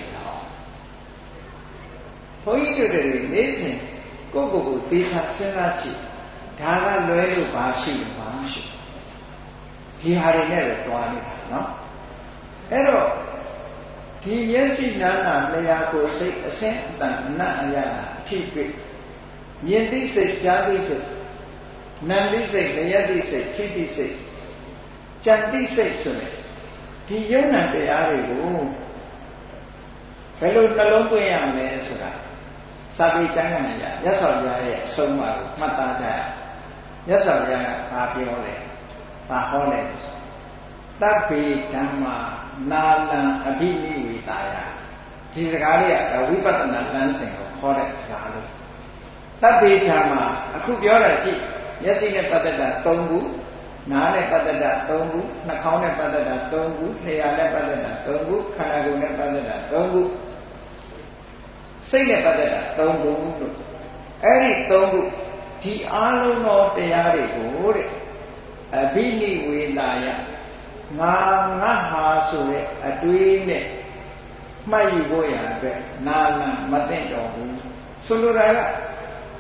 ဘုန်းကြီးတို့တွေနေ့စဉ်ကိုယ့်ကိုယ်ကိုသေချာစဉ်းစားကြည့်ဒါကလွဲလို့ဘာရှိဘာမရှိဒီဟာတွေနဲ့ပဲတွားနေတာနော်အဲ့တော့ဒီမျက်စိနားနာလျှာကိုယ်စိတ်အစင်းအတန်အနတ်အရသာအထိတွေ့မြင်သိစိတ်ကြားသိစိတ်နာမ်သိစိတ်လျက်သိစိတ်ထိသိစိတ်ကြံသိစိတ်ဆိုတဲ့ဒီယုံနာတရားတွေကိုဘယ်လိုနှလုံးသွင်းရမလဲဆိုတာစာပေကျမ်းဂန်ရမြတ်စွာဘုရားရဲ့အဆုံးအမကိုမှတ်သားကြရမြတ်စွာဘုရားကဘာပြောလဲဘာဟောလဲတဗ္ဗေဓမ္မာနာလံအဘိနိဝေတာယဒီစကားလေးကဝိပဿနာလမ်းစဉ်ကိုခေါ်တဲ့စကားလို့တဗ္ဗေဓမ္မာအခုပြောတာကြည့်မျက်စိနဲ့ပတ်သက်တာ၃ခုနားနဲ့ပတ်သက်တာ၃ခုနှာခေါင်းနဲ့ပတ်သက်တာ၃ခုလျှာနဲ့ပတ်သက်တာ၃ခုခန္ဓာကိုယ်နဲ့ပတ်သက်တာ၃ခုစိတ်နဲ့ပတ်သက်တာ၃ခုလို့အဲ့ဒီ၃ခုဒီအားလုံးသောတရားတွေကိုတဲ့အဘိနိဝေတာယငါဟာဆိုတဲ့အတွေးနဲ့မှတ်ယူဖို့ရအတွက်နာလံမသိတော့ဘူးဆိုလိုတာကအ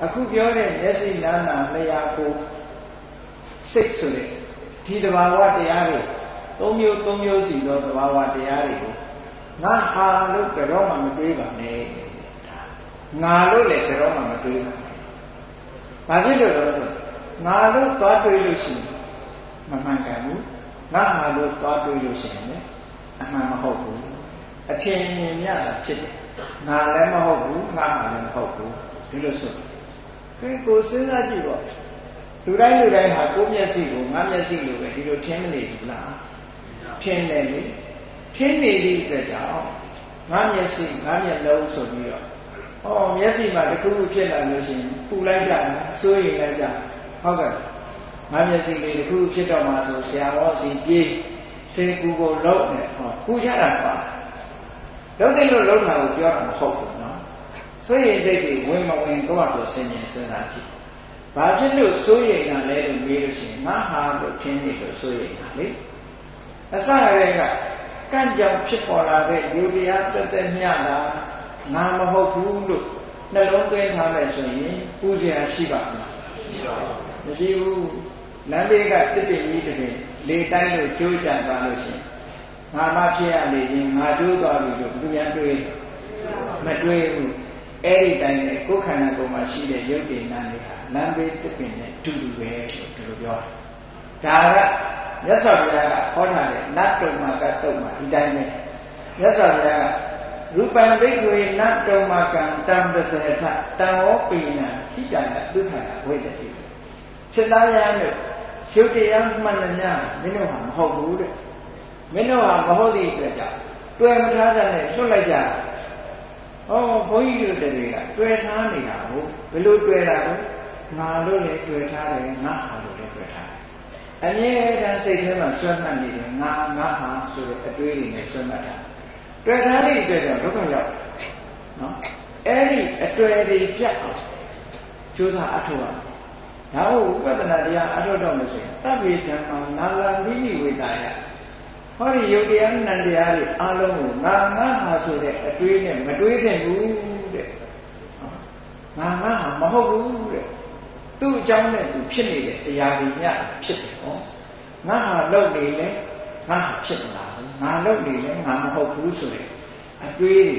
အခုပြောတဲ့မျက်စိနာနာလျှာကိုယ်စိတ်ဆိုတဲ့ဒီတဘာဝတရားတွေသုံးမျိုးစီသောတဘာဝတရားတွေကိုငါဟာလို့ဘယ်တော့မှမတွေးပါနဲ့ငါလို့လည်းဘယ်တော့မှမတွေးပါနဲ့ဘာဖြစ်လို့လဲဆိုငါလို့သွားတွေးလို့ရှိရင်မမှန်ကန်ဘူးငါဟာလို့သွားတွေးလို့ရှိရင်လည်းအမှန်မဟုတ်ဘူးအထင်မြင်ရတာဖြစ်တယ်ငါလည်းမဟုတ်ဘူးငါဟာလည်းမဟုတ်ဘူးဒီလိုဆိုကိုစဉ်းစားကြည့်တော့လူတိုင်းဟာကိုယ်မျက်စိကိုငါမျက်စိလိုပဲဒီလိုထင်မနေဘူးလားထင်တယ်လေထင်နေသည့်အတွက်ကြောင့်ငါမျက်စိငါမျက်လုံးဆိုပြီးတော့မျက်စိမှာတစ်ခုခုဖြစ်လာလို့ရှိရင်ပူလိုက်ကြစိုးရိမ်လိုက်ကြဟုတ်ကဲ့ငါမျက်စိလေးတစ်ခုဖြစ်တော့မှဆိုဆရာတော်စီပြေးစေကူကိုလုံးနဲ့ပူရတာပါလုံးသိလို့လုံးတာကိုပြောတာမဟုတ်ဘူးနော်စိုးရိမ်စိတ်တွေဝင်မဝင်ကိုယ့်ဘာကိုစဉ်းကျင်စဉ်းစားကြည့်ဘာဖြစ်လို့စိုးရိမ်တာလဲလို့မေးလို့ရှိရင်ငါဟာလို့ထင်နေလို့စိုးရိမ်တာလေအစရတဲ့ကကန့်ကြောင်ဖြစ်ပေါ်လာတဲ့ယုတ်တရားတက်တက်မျှတာငါမဟုတ်ဘူးလို့နှလုံးသွင်းထားမယ်ဆိုရင်ပူဇော်ရှိပါ့မလားမရှိဘူးလမ်းလေးကတစ်ပြင်းကြီးတစ်ပြင်းလေတိုက်လို့ကျိုးကြံသွားလို့ရှိရင်ငါမဖြစ်ရလေခြင်းငါကျိုးသွားပြီလို့သူများတွေးမတွေးဘူးအဲ့ဒီတိုင်းနဲ့ကိုယ်ခန္ဓာကိုယ်မှာရှိတဲ့ယုတ်တင်နာတွေဟာလမ်းဘေးတစ်ပင်နဲ့တူတူပဲလို့ဒီလိုပြောတာဒါကမြတ်စွာဘုရားကဟောထားတဲ့နတ်တုံမာကတုံမာဒီတိုင်းပဲမြတ်စွာဘုရားကရူပံဘိက္ခွေနတ်တုံမာကံတံပစေထတံဝပိဏံခိတံဒုက္ခဝိတ္တိစိတ်သားရမ်းလို့ယုတ်တရားမှန်တယ်များမင်းတို့ဟာမဟုတ်ဘူးတဲ့မင်းတို့ဟာမဟုတ်သည့်အတွက်ကြောင့်တွေ့မထားတဲ့နဲ့လွတ်လိုက်ကြဘုန်းကြီးတို့တွေကတွေ့ထားနေတာကိုဘယ်လိုတွေ့တာလဲငါလို့လည်းတွေ့ထားတယ်ငါဟာလို့လည်းတွေ့ထားတယ်အမြဲတမ်းစိတ်ထဲမှာဆွဲမှတ်နေတယ်ငါဟာဆိုတဲ့အတွေးတွေနဲ့ဆွဲမှတ်တာတွေ့ထားတဲ့အတွက်ကြောင့်ဒုက္ခရောက်နော်အဲ့ဒီအတွေ့တွေပြတ်အောင်ကြိုးစားအထောက်အဒါကိုဝိပဿနာတရားအထောက်တော့လို့ဆိုရင်သဗ္ဗေဓမ္မာနာလမိမိဝေတာယဟောဒီယုတ်တရားနံတရားတွေအားလုံးကိုငါဟာဆိုတဲ့အတွေးနဲ့မတွေးသင့်ဘူးတဲ့ငါဟာမဟုတ်ဘူးတဲ့သူ့အကြောင်းနဲ့သူဖြစ်နေတဲ့တရားတွေညဖြစ်တယ်ဟောငါဟာလုပ်နေလဲငါဟာဖြစ်မလားငါလုပ်နေလဲငါမဟုတ်ဘူးဆိုတဲ့အတွေး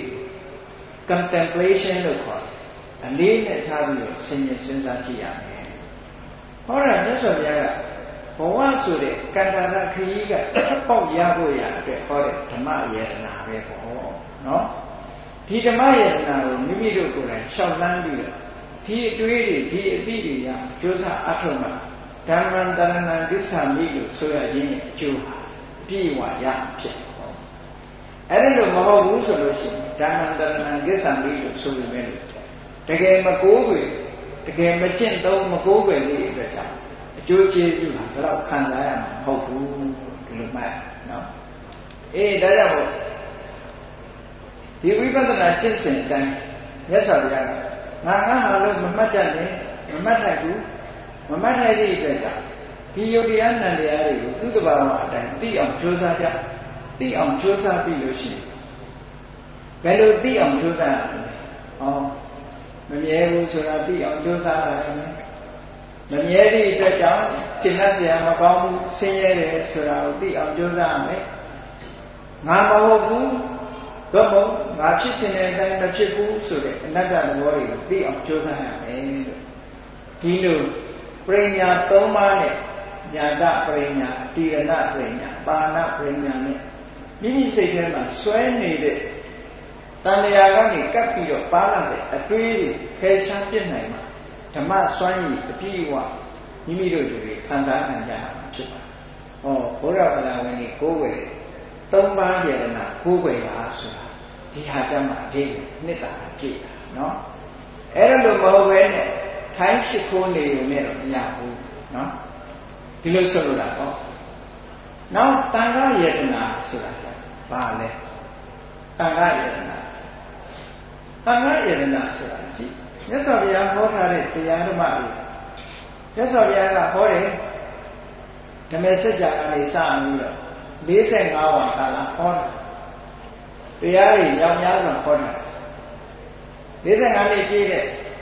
contemplation လို့ခေါ်တယ်အလေးနဲ့ထားပြီးတော့စဉ်းစားကြည့်ရမယ်ဟောတာမြတ်စွာဘုရားကဘဝဆိုတဲ့ကန္တာရခရီးကပေါက်ရဖို့ရအတွက်ဟောတဲ့ဓမ္မယေတနာပဲပေါ့နော်ဒီဓမ္မယေတနာကိုမိမိတို့ကိုယ်တိုင်ရှောက်လန်းပြီးတော့ဒီအတွေးတွေဒီအသိတွေရကြိုးစားအထောက်မှဓမ္မံတရဏံကိစ္ဆာမိလို့ဆိုရခြင်းရဲ့အကျိုးဟာပြည့်ဝရဖြစ်တယ်ပေါ့အဲ့ဒါလို့မဟုတ်ဘူးဆိုလို့ရှိရင်ဓမ္မံတရဏံကိစ္ဆာမိလို့ဆိုပေမဲ့တကယ်မကိုးကွယ်တကယ်မကျင့်သုံးမကိုးကွယ်လေးအတွက်ကြောင့်အကျိုးကျေးဇူးဟာဘယ်တော့ခံစားရမှာမဟုတ်ဘူးဒီလိုမှတ်နော်ဒါကြောင့်ဒီဝိပဿနာကျင့်စဉ်အတိုင်းမြတ်စွာဘုရားကငါဟာလို့မမှတ်တတ်နဲ့မမှတ်ထိုက်ဘူးမမှတ်ထိုက်သည့်အတွက်ကြောင့်ဒီယုတ်တရားနံတရားတွေကိုသူ့တဘာဝအတိုင်းသိအောင်ကြိုးစားကြသိအောင်ကြိုးစားပြီးလို့ရှိရင်ဘယ်လိုသိအောင်ကြိုးစားရမလဲမမြဲဘူးဆိုတာသိအောင်ကြိုးစားရတယ်မမြဲသည့်အတွက်ကြောင့်ရှင်းတတ်เสียမကောင်းဘူးဆင်းရဲတယ်ဆိုတာကိုသိအောင်ကြိုးစားရမယ်ငါမဟုတ်ဘူးတော့မဟုတ်ငါဖြစ်ခြင်းတဲ့အတိုင်းမဖြစ်ဘူးဆိုတဲ့အနတ္တသဘောတွေကိုသိအောင်ကြိုးစားရမယ်လို့ဒီလိုပရိညာ၃ပါးနဲ့ညာတပရိညာတိရဏပရိညာပါဏပရိညာနဲ့မိမိစိတ်ထဲမှာစွဲနေတဲ့တန်လျာကနေကပ်ပြီးတော့ပါလာတဲ့အတွေးတွေဖယ်ရှားပြစ်နိုင်မှာဓမ္မစွမ်းရည်အပြည့်အဝမိမိတို့တွေခံစားနိုင်ကြတာဖြစ်ပါတယ်။ဘုရားဗလာဝင်ကြီးကိုးကွယ်၃ပါးယတနာကိုးကွယ်တာဆိုတာဒီဟာကြမှာအသေးနှစ်တာပြည့်တာနော်။အဲ့လိုမဟုတ်ဘဲနဲ့ထိုင်းရှိခိုးနေုံနဲ့တော့မရဘူးနော်။ဒီလိုဆိုလိုတာပေါ့။နောက်တန်ခါယတနာဆိုတာဘာလဲ။တန်ခါယတနာတန်ခါယတနာဆိုတာကြည့်မြတ်စွာဘုရားဟောထားတဲ့တရားဓမ္မတွေမြတ်စွာဘုရားကဟောတယ်ဓမ္မစကြာကနေစပြီးတော့45ဝါကာလဟောတာတရားတွေညောင်များစွာဟောတာ45နှစ်ပြည့်တဲ့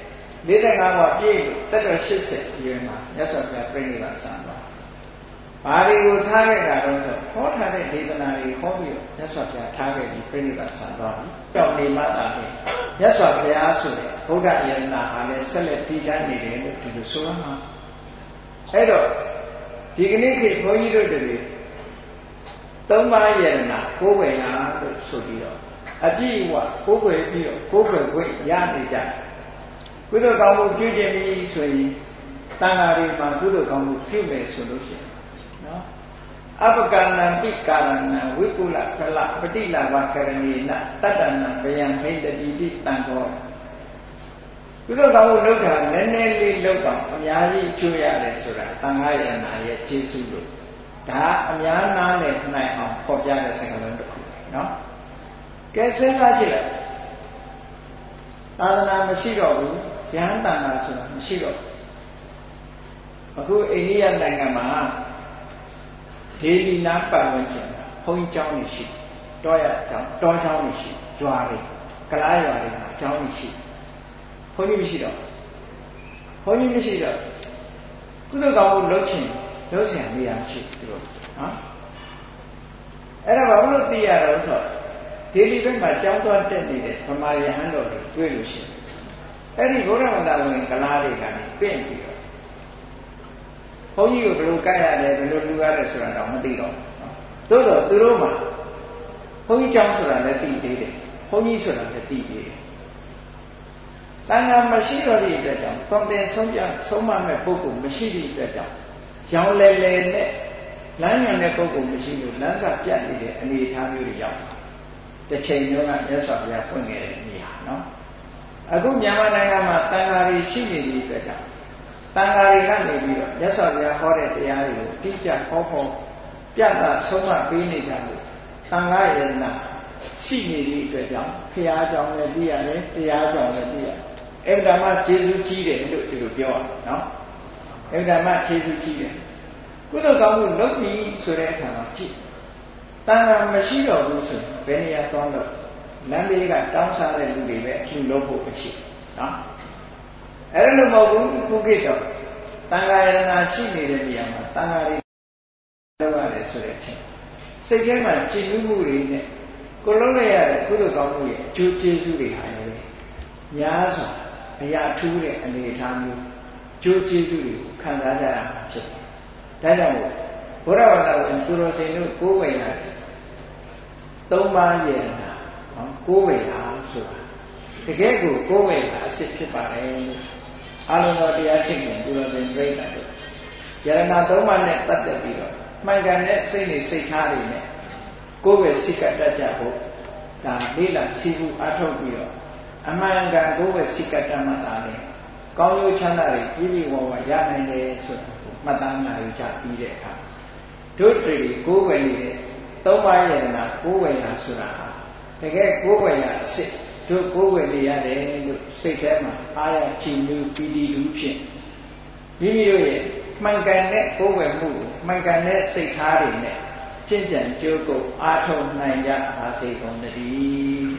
45မှာပြည့်တက်တော့80ရွယ်မှာမြတ်စွာဘုရားပြိဋိဘဆံပါဘာတွေကိုထားခဲ့တာတော့ဆိုဟောထားတဲ့ဒေသနာတွေဟောပြီးတော့မြတ်စွာဘုရားထားခဲ့ပြီးပြိဋိဘဆံသွားပြီကြောင့်နေမှသာလေမြတ်စွာဘုရားဆိုတဲ့ဗုဒ္ဓယန္တာဟာလည်းဆက်လက်တည်တံ့နေတယ်လို့ဒီလိုဆိုရမှာအဲ့တော့ဒီကနေ့ခေတ်ဘုန်းကြီးတို့တွေသုံးပါးယန္တာကိုးကွယ်ရလို့ဆိုပြီးတော့အပြည့်အဝကိုးကွယ်ပြီးတော့ကိုးကွယ်ခွင့်ရနေကြကုသိုလ်ကောင်းမှုပြုခြင်းပြီးဆိုရင်တန်ဃာတွေမှာကုသိုလ်ကောင်းမှုပြုမယ်ဆိုလို့ရှိရင်နော်အပကဏံပိကာရဏံဝိကုလဖလပฏิလာဘကရဏီနတတ္တနံဗယံဟိတတိတိတံခောကုသိုလ်ကောင်းမှုလုပ်တာနည်းနည်းလေးလုပ်တော့အများကြီးအကျိုးရတယ်ဆိုတာသံဃာယန္တာရဲ့ကျေးဇူးလို့ဒါအများနာနဲ့နိုင်အောင်ပေါ်ပြတဲ့စကားလုံးတစ်ခုနော်ကဲစဉ်းစားကြည့်လိုက်သာသနာမရှိတော့ဘူးယဟန်တန်တာဆိုတာမရှိတော့အခုအိန္ဒိယနိုင်ငံမှာဒေလီနာပတ်ဝန်းကျင်ဘုန်းကြီးကျောင်းတွေရှိတောရကျောင်းတောကျောင်းတွေရှိရွာတွေကလားရွာတွေမှာကျောင်းတွေရှိဘုန်းကြီးမရှိတော့ဘုန်းကြီးမရှိတော့ကုသိုလ်ကောင်းမှုလုပ်ချင်လုပ်ဆင်နေရရှိသူတို့နော်အဲ့ဒါဘာလို့သိရတော့ဆိုဒေလီဘက်မှာကျောင်းသွားတက်နေတဲ့ဗမာယဟန်တော်တွေတွေ့လို့ရှိတယ်အဲ့ဒီဘုရားဝန္တာဝင်ကလားတွေကနေပြင့်ပြီးတော့ဘုန်းကြီးကိုဘယ်လိုကပ်ရတယ်ဘယ်လိုလူရတယ်ဆိုတာတော့မသိတော့ဘူးသို့တော့သူတို့မှာဘုန်းကြီးကျောင်းဆိုတာလည်းသိသေးတယ်ဘုန်းကြီးဆိုတာလည်းသိသေးတယ်တန်ခါမရှိတော့တဲ့အတွက်ကြောင့်သွန်သင်ဆုံးမမဲ့ပုဂ္ဂိုလ်မရှိတဲ့အတွက်ကြောင့်ရောင်လဲလဲနဲ့လမ်းညွန်တဲ့ပုဂ္ဂိုလ်မရှိလို့လမ်းစာပြတ်နေတဲ့အနေအထားမျိုးတွေရောက်တစ်ချိန်လုံးကမြတ်စွာဘုရားဖွင့်ခဲ့တဲ့နေရာနော်အခုမြန်မာနိုင်ငံမှာတန်ခါတွေရှိနေတဲ့အတွက်ကြောင့်တန်ခါတွေကနေပြီးတော့မြတ်စွာဘုရားဟောတဲ့တရားတွေကိုတိကျဟောပြသဆုံးမပေးနေကြလို့တန်ခါရဏရှိနေတဲ့အတွက်ကြောင့်ဘုရားကြောင့်လည်းသိရတယ်တရားကြောင့်လည်းသိရတယ်အဲ့ဒါမှကျေးဇူးကြီးတယ်လို့ဒီလိုပြောရအောင်နော်အဲ့ဒါမှကျေးဇူးကြီးတယ်ကုသိုလ်ကောင်းမှုလုပ်ပြီးဆိုတဲ့အခါမှာကြည့်တန်ခါမရှိတော့ဘူးဆိုရင်ဘယ်နေရာသွားလို့လမ်းလေးကတောင်းစားတဲ့လူတွေပဲအထူးလုပ်ဖို့မရှိနော်အဲ့လိုမဟုတ်ဘူးခုခေတ်တော့တန်ခါရဏရှိနေတဲ့နေရာမှာတန်ခါတွေလုပ်ရတယ်ဆိုတဲ့အချိန်စိတ်ထဲမှာကြည်နူးမှုတွေနဲ့ကိုလုံးလိုက်ရတဲ့ကုသိုလ်ကောင်းမှုရဲ့အကျိုးကျေးဇူးတွေဟာလည်းများစွာအရာထူးတဲ့အနေအထားမျိုးကျိုးကျေးဇူးတွေကိုခံစားကြရမှာဖြစ်တယ်ဒါကြောင့်မို့ဘုရားဝါဒကိုသူတော်စင်တို့ကိုးဝေရတယ်သုံးပါးရဲ့နော်ကိုးဝေတာဆိုတာတကယ်ကိုးဝေတာအစ်စ်ဖြစ်ပါတယ်အလုံးစုံတရားချင်းကိုသူတော်စင်ပြိဋ္ဌာန်တို့ယရဏသုံးပါးနဲ့ပတ်သက်ပြီးတော့မှန်ကန်တဲ့စိတ်နဲ့စိတ်ထားတွေနဲ့ကိုယ်ပဲစိတ်ကတတ်ကြဖို့ဒါလေးလာစီဘူးအထုတ်ပြီးတော့အမှန်ကန်ကိုယ်ပဲစိတ်ကတတ်မှသာလေကောင်းကျိုးချမ်းသာတွေပြည့်ပြည့်ဝဝရနိုင်တယ်ဆိုတာကိုမှတ်သားနိုင်ကြပြီးတဲ့အခါတို့တွေကိုယ်ပဲနေတဲ့သုံးပါးယရဏကိုယ်ပဲရဆိုတာဟာတကယ်ကိုယ်ပဲရအစ်စ်တို့ကိုယ်ပဲနေရတယ်လို့စိတ်ထဲမှာအားရချီးမွမ်းပီတိလူဖြစ်မိမိတို့ရဲ့မှန်ကန်တဲ့ကိုယ်ပဲမှုမှန်ကန်တဲ့စိတ်ထားတွေနဲ့ကျင့်ကြံကြိုးကိုအားထုတ်နိုင်ကြပါစေကုန်သတည်း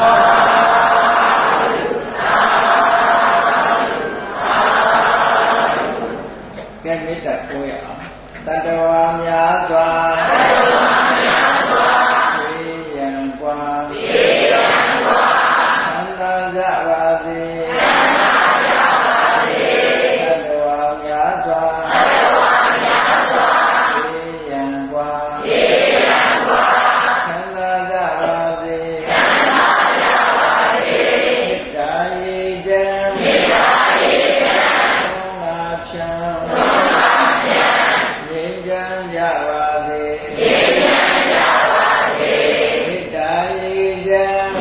ကဲမေတ္တာပို့ရအောင်တတ္တဝါများစွာသိရန်กว่าသံသာကြပါစေတတ္တဝါများစွာသိရန်กว่าသံသာကြပါစေမေတ္တာရေချမ်းဖြံငြိမ်းချမ်းကြပါစေမေတ္တာရေချမ်း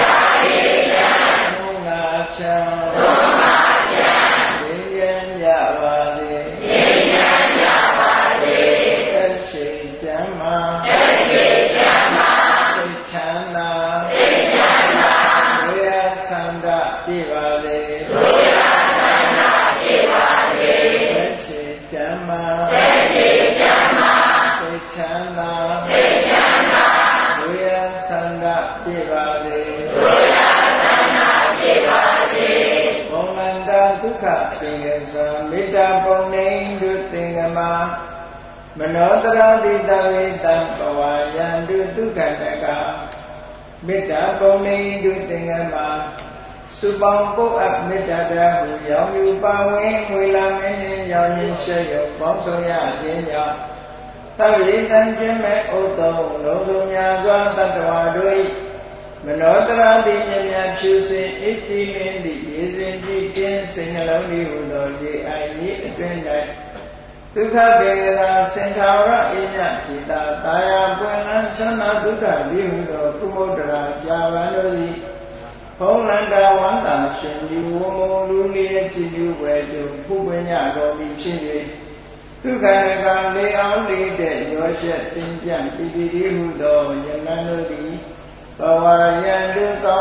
သုံးငါဖြံငြိမ်းချမ်းကြပါစေသက်ရှိချမ်းသာစိတ်ချမ်းသာဝိရသန္တာပြည့်ပါစေသက်ရှိချမ်းသာစိတ်ချမ်းသာဝိရသန္တာပြည့်ပါစေဘုံမန္တပုံနေတုသင်္ကမမနောတရတိတဝေတံပဝါယံတုဒုက္ခတကမေတ္တာပုံနေတုသင်္ကမစုပေါင်းပုတ်အပ်မေတ္တာတရားဟူရောင်ယူပါဝင်ဝေလာမင်းနှင့်ရောင်ရင်းရှေ့ရောက်ပေါင်းဆုံးရခြင်းကြောင့်သဗ္ဗေတံကျင့်မဲ့ဥတ္တုံလုံးစုံများစွာတတ္တဝါတို့၏မနောတရာတိမြတ်မြတ်ဖြူစင်အကြည်လင်းသည့်ရေစဉ်ကြည်ကင်းစိတ်နှလုံးဤဟူသောရေအိုင်ဤအတွင်း၌ဒုက္ခပေကရာစင်္ခါရအညจิตာတာယာပွင့်လန်းချမ်းသာဒုက္ခဤဟူသောကုမုဒ္ဒရာကြာပန်တို့သည်ဘုံလန္တာဝန္တာရှင်ဒီဝမုံလူလျက်ကြည်ယူဝဲသူဖူပညာတော်သည်ဖြစ်၍ဒုက္ခကံလေးအောင်လေးတဲ့ရောရှက်တင်ပြန့်ပိတိဟုသောယမန်တို့သည်ဘဝယံဒုက္ခ